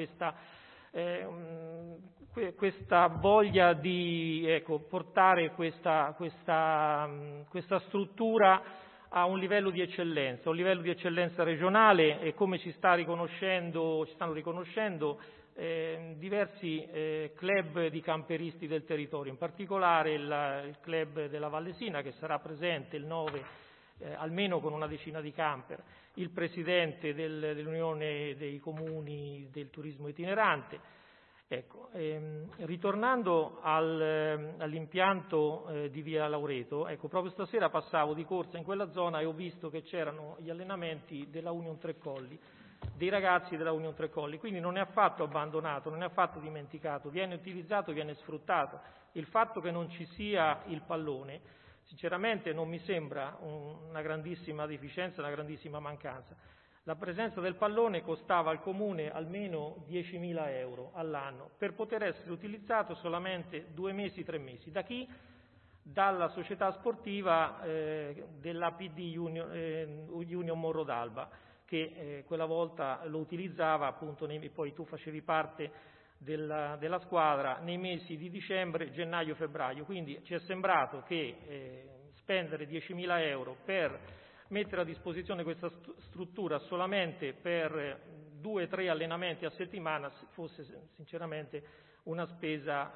questa voglia di portare questa struttura a un livello di eccellenza regionale, e come ci stanno riconoscendo diversi club di camperisti del territorio, in particolare il club della Vallesina, che sarà presente il 9 almeno con una decina di camper, il presidente dell'Unione dei Comuni del Turismo Itinerante. Ecco, ritornando all'impianto di Via Laureto, ecco, proprio stasera passavo di corsa in quella zona e ho visto che c'erano gli allenamenti della Union Tre Colli, dei ragazzi della Union Tre Colli, quindi non è affatto abbandonato, non è affatto dimenticato, viene utilizzato, viene sfruttato. Il fatto che non ci sia il pallone, sinceramente non mi sembra una grandissima deficienza, una grandissima mancanza. La presenza del pallone costava al Comune almeno 10.000 euro all'anno per poter essere utilizzato solamente 2 mesi, 3 mesi. Da chi? Dalla società sportiva dell'APD Union Morro d'Alba, che quella volta lo utilizzava appunto, poi tu facevi parte della squadra nei mesi di dicembre, gennaio, febbraio. Quindi ci è sembrato che spendere 10.000 euro per mettere a disposizione questa struttura solamente per 2-3 allenamenti a settimana fosse sinceramente una spesa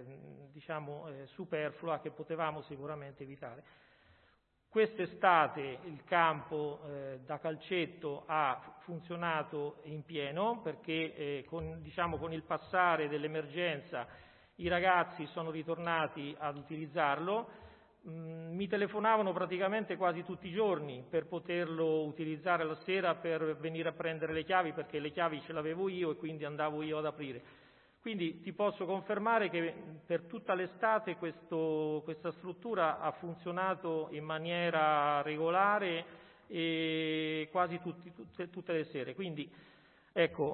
superflua, che potevamo sicuramente evitare. Quest'estate il campo da calcetto ha funzionato in pieno, perché con il passare dell'emergenza i ragazzi sono ritornati ad utilizzarlo. Mi telefonavano praticamente quasi tutti i giorni per poterlo utilizzare la sera, per venire a prendere le chiavi, perché le chiavi ce l'avevo io e quindi andavo io ad aprire. Quindi ti posso confermare che per tutta l'estate questa struttura ha funzionato in maniera regolare e quasi tutte le sere. Quindi ecco,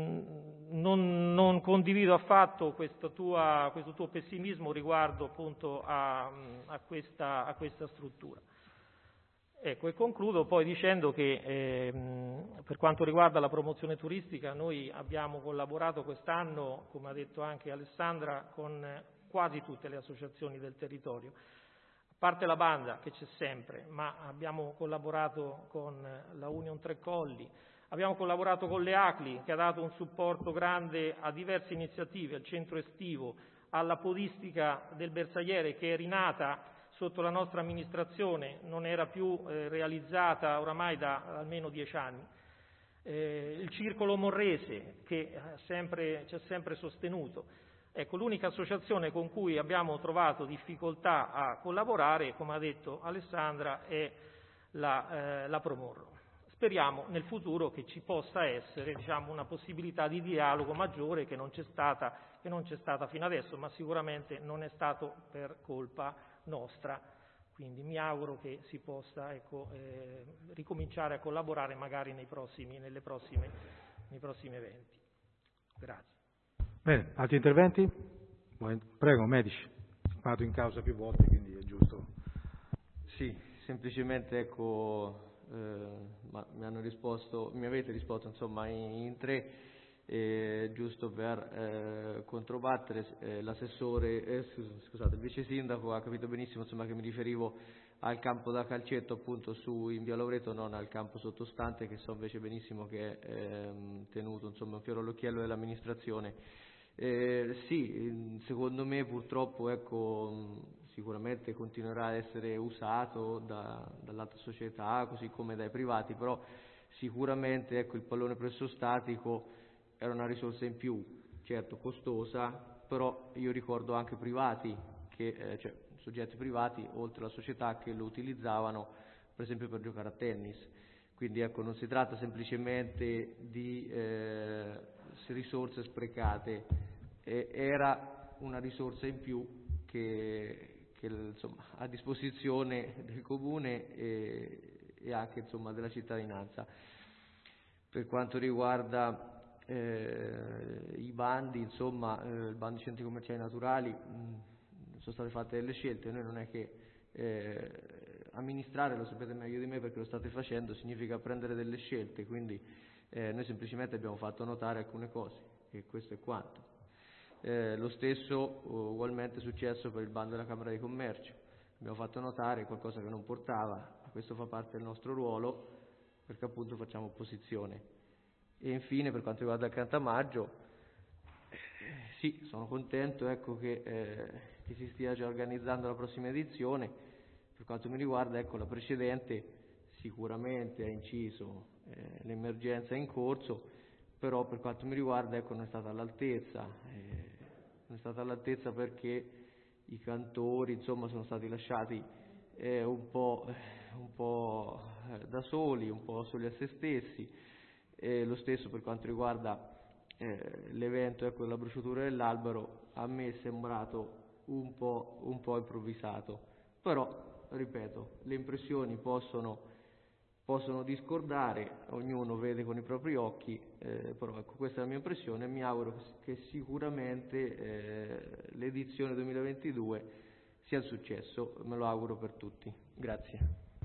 non condivido affatto questo tuo pessimismo riguardo appunto a questa struttura. Ecco, e concludo poi dicendo che per quanto riguarda la promozione turistica, noi abbiamo collaborato quest'anno, come ha detto anche Alessandra, con quasi tutte le associazioni del territorio, a parte la banda che c'è sempre, ma abbiamo collaborato con la Union Tre Colli, abbiamo collaborato con le ACLI, che ha dato un supporto grande a diverse iniziative, al centro estivo, alla podistica del Bersagliere, che è rinata sotto la nostra amministrazione, non era più realizzata oramai da almeno 10 anni. Il Circolo Morrese, che ci ha sempre sostenuto. Ecco, l'unica associazione con cui abbiamo trovato difficoltà a collaborare, come ha detto Alessandra, è la Promorro. Speriamo nel futuro che ci possa essere una possibilità di dialogo maggiore, che non c'è stata fino adesso, ma sicuramente non è stato per colpa nostra. Quindi mi auguro che si possa ricominciare a collaborare magari nei prossimi eventi. Grazie. Bene, altri interventi? Prego, Medici. Vado in causa più volte, quindi è giusto. Sì, semplicemente mi avete risposto insomma in 3, giusto per controbattere. L'assessore, scusate, il vice sindaco ha capito benissimo insomma che mi riferivo al campo da calcetto appunto in Via Laureto, non al campo sottostante, che so invece benissimo che è tenuto insomma un fiore all'occhiello dell'amministrazione. Sì, secondo me purtroppo sicuramente continuerà a essere usato dall'altra società, così come dai privati, però sicuramente il pallone pressostatico era una risorsa in più, certo costosa, però io ricordo anche privati, soggetti privati oltre alla società, che lo utilizzavano per esempio per giocare a tennis. Quindi non si tratta semplicemente di risorse sprecate, era una risorsa in più che insomma, a disposizione del Comune e anche insomma, della cittadinanza. Per quanto riguarda i bandi, insomma, il bando di centri commerciali naturali, sono state fatte delle scelte. Noi non è che amministrare, lo sapete meglio di me perché lo state facendo, significa prendere delle scelte, quindi noi semplicemente abbiamo fatto notare alcune cose e questo è quanto. Lo stesso ugualmente è successo per il bando della Camera di Commercio. abbiamo fatto notare qualcosa che non portava, questo fa parte del nostro ruolo perché appunto facciamo opposizione. E infine per quanto riguarda il Cantamaggio, sì, sono contento ecco, che si stia già organizzando la prossima edizione. Per quanto mi riguarda ecco, la precedente sicuramente ha inciso l'emergenza in corso, però per quanto mi riguarda ecco, non è stata all'altezza, non è stata all'altezza perché i cantori insomma sono stati lasciati un po' da soli, un po' soli a se stessi, lo stesso per quanto riguarda l'evento ecco, della bruciatura dell'albero, a me è sembrato un po' improvvisato, però ripeto, le impressioni possono discordare, ognuno vede con i propri occhi, però ecco, questa è la mia impressione e mi auguro che sicuramente l'edizione 2022 sia un successo, me lo auguro per tutti. Grazie.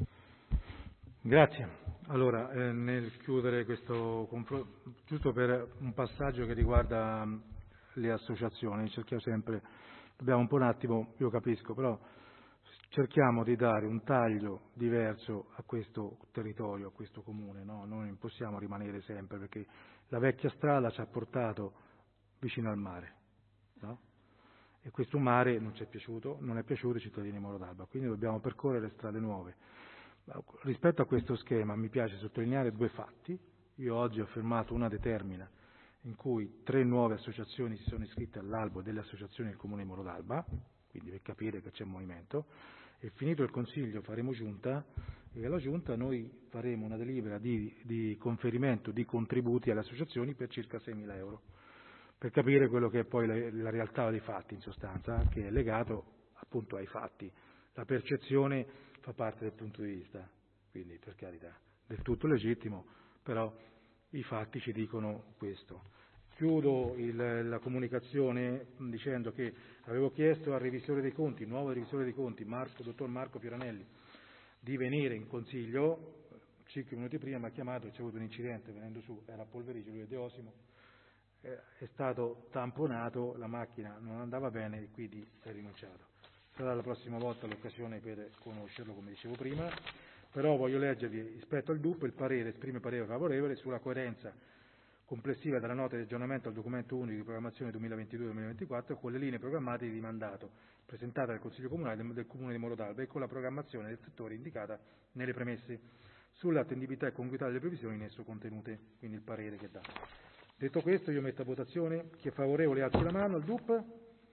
Grazie. Allora, nel chiudere questo confronto, giusto per un passaggio che riguarda le associazioni, cerchiamo sempre, dobbiamo un attimo, io capisco, però cerchiamo di dare un taglio diverso a questo territorio, a questo comune, no? Noi non possiamo rimanere sempre perché la vecchia strada ci ha portato vicino al mare, no? E questo mare non ci è piaciuto, non è piaciuto ai cittadini di Moro d'Alba, quindi dobbiamo percorrere strade nuove. Rispetto a questo schema mi piace sottolineare due fatti. Io oggi ho firmato una determina in cui 3 nuove associazioni si sono iscritte all'albo delle associazioni del Comune di Moro d'Alba, quindi per capire che c'è movimento, e finito il Consiglio faremo giunta e alla giunta noi faremo una delibera di conferimento di contributi alle associazioni per circa 6.000 euro, per capire quello che è poi la realtà dei fatti in sostanza, che è legato appunto ai fatti. La percezione fa parte del punto di vista, quindi per carità, del tutto legittimo, però i fatti ci dicono questo. Chiudo la comunicazione dicendo che avevo chiesto al revisore dei conti, il nuovo revisore dei conti, dottor Marco Piranelli, di venire in consiglio. 5 minuti prima mi ha chiamato, c'è avuto un incidente venendo su, era a Polverice, lui è di Osimo, è stato tamponato, la macchina non andava bene e quindi è rinunciato. Sarà la prossima volta l'occasione per conoscerlo, come dicevo prima, però voglio leggervi rispetto al DUP il parere, esprime parere favorevole sulla coerenza complessiva della nota di aggiornamento al documento unico di programmazione 2022-2024 con le linee programmatiche di mandato presentate dal Consiglio Comunale del Comune di Moro d'Alba e con la programmazione del settore indicata nelle premesse sull'attendibilità e congruità delle previsioni in esso contenute, quindi il parere che dà. Detto questo io metto a votazione chi è favorevole alzi la mano al DUP,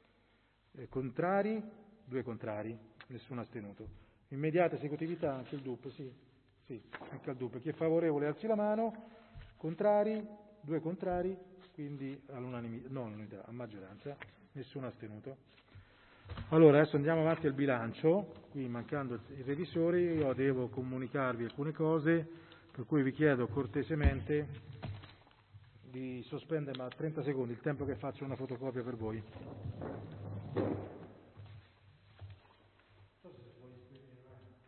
contrari, 2 contrari, nessuno astenuto. Immediata esecutività anche il DUP, sì, anche al DUP. Chi è favorevole alzi la mano, contrari, 2 contrari, quindi all'unanimità, no all'unità, a maggioranza, nessuno astenuto. Allora adesso andiamo avanti al bilancio, qui mancando il revisore io devo comunicarvi alcune cose, per cui vi chiedo cortesemente di sospendere ma 30 secondi il tempo che faccio una fotocopia per voi.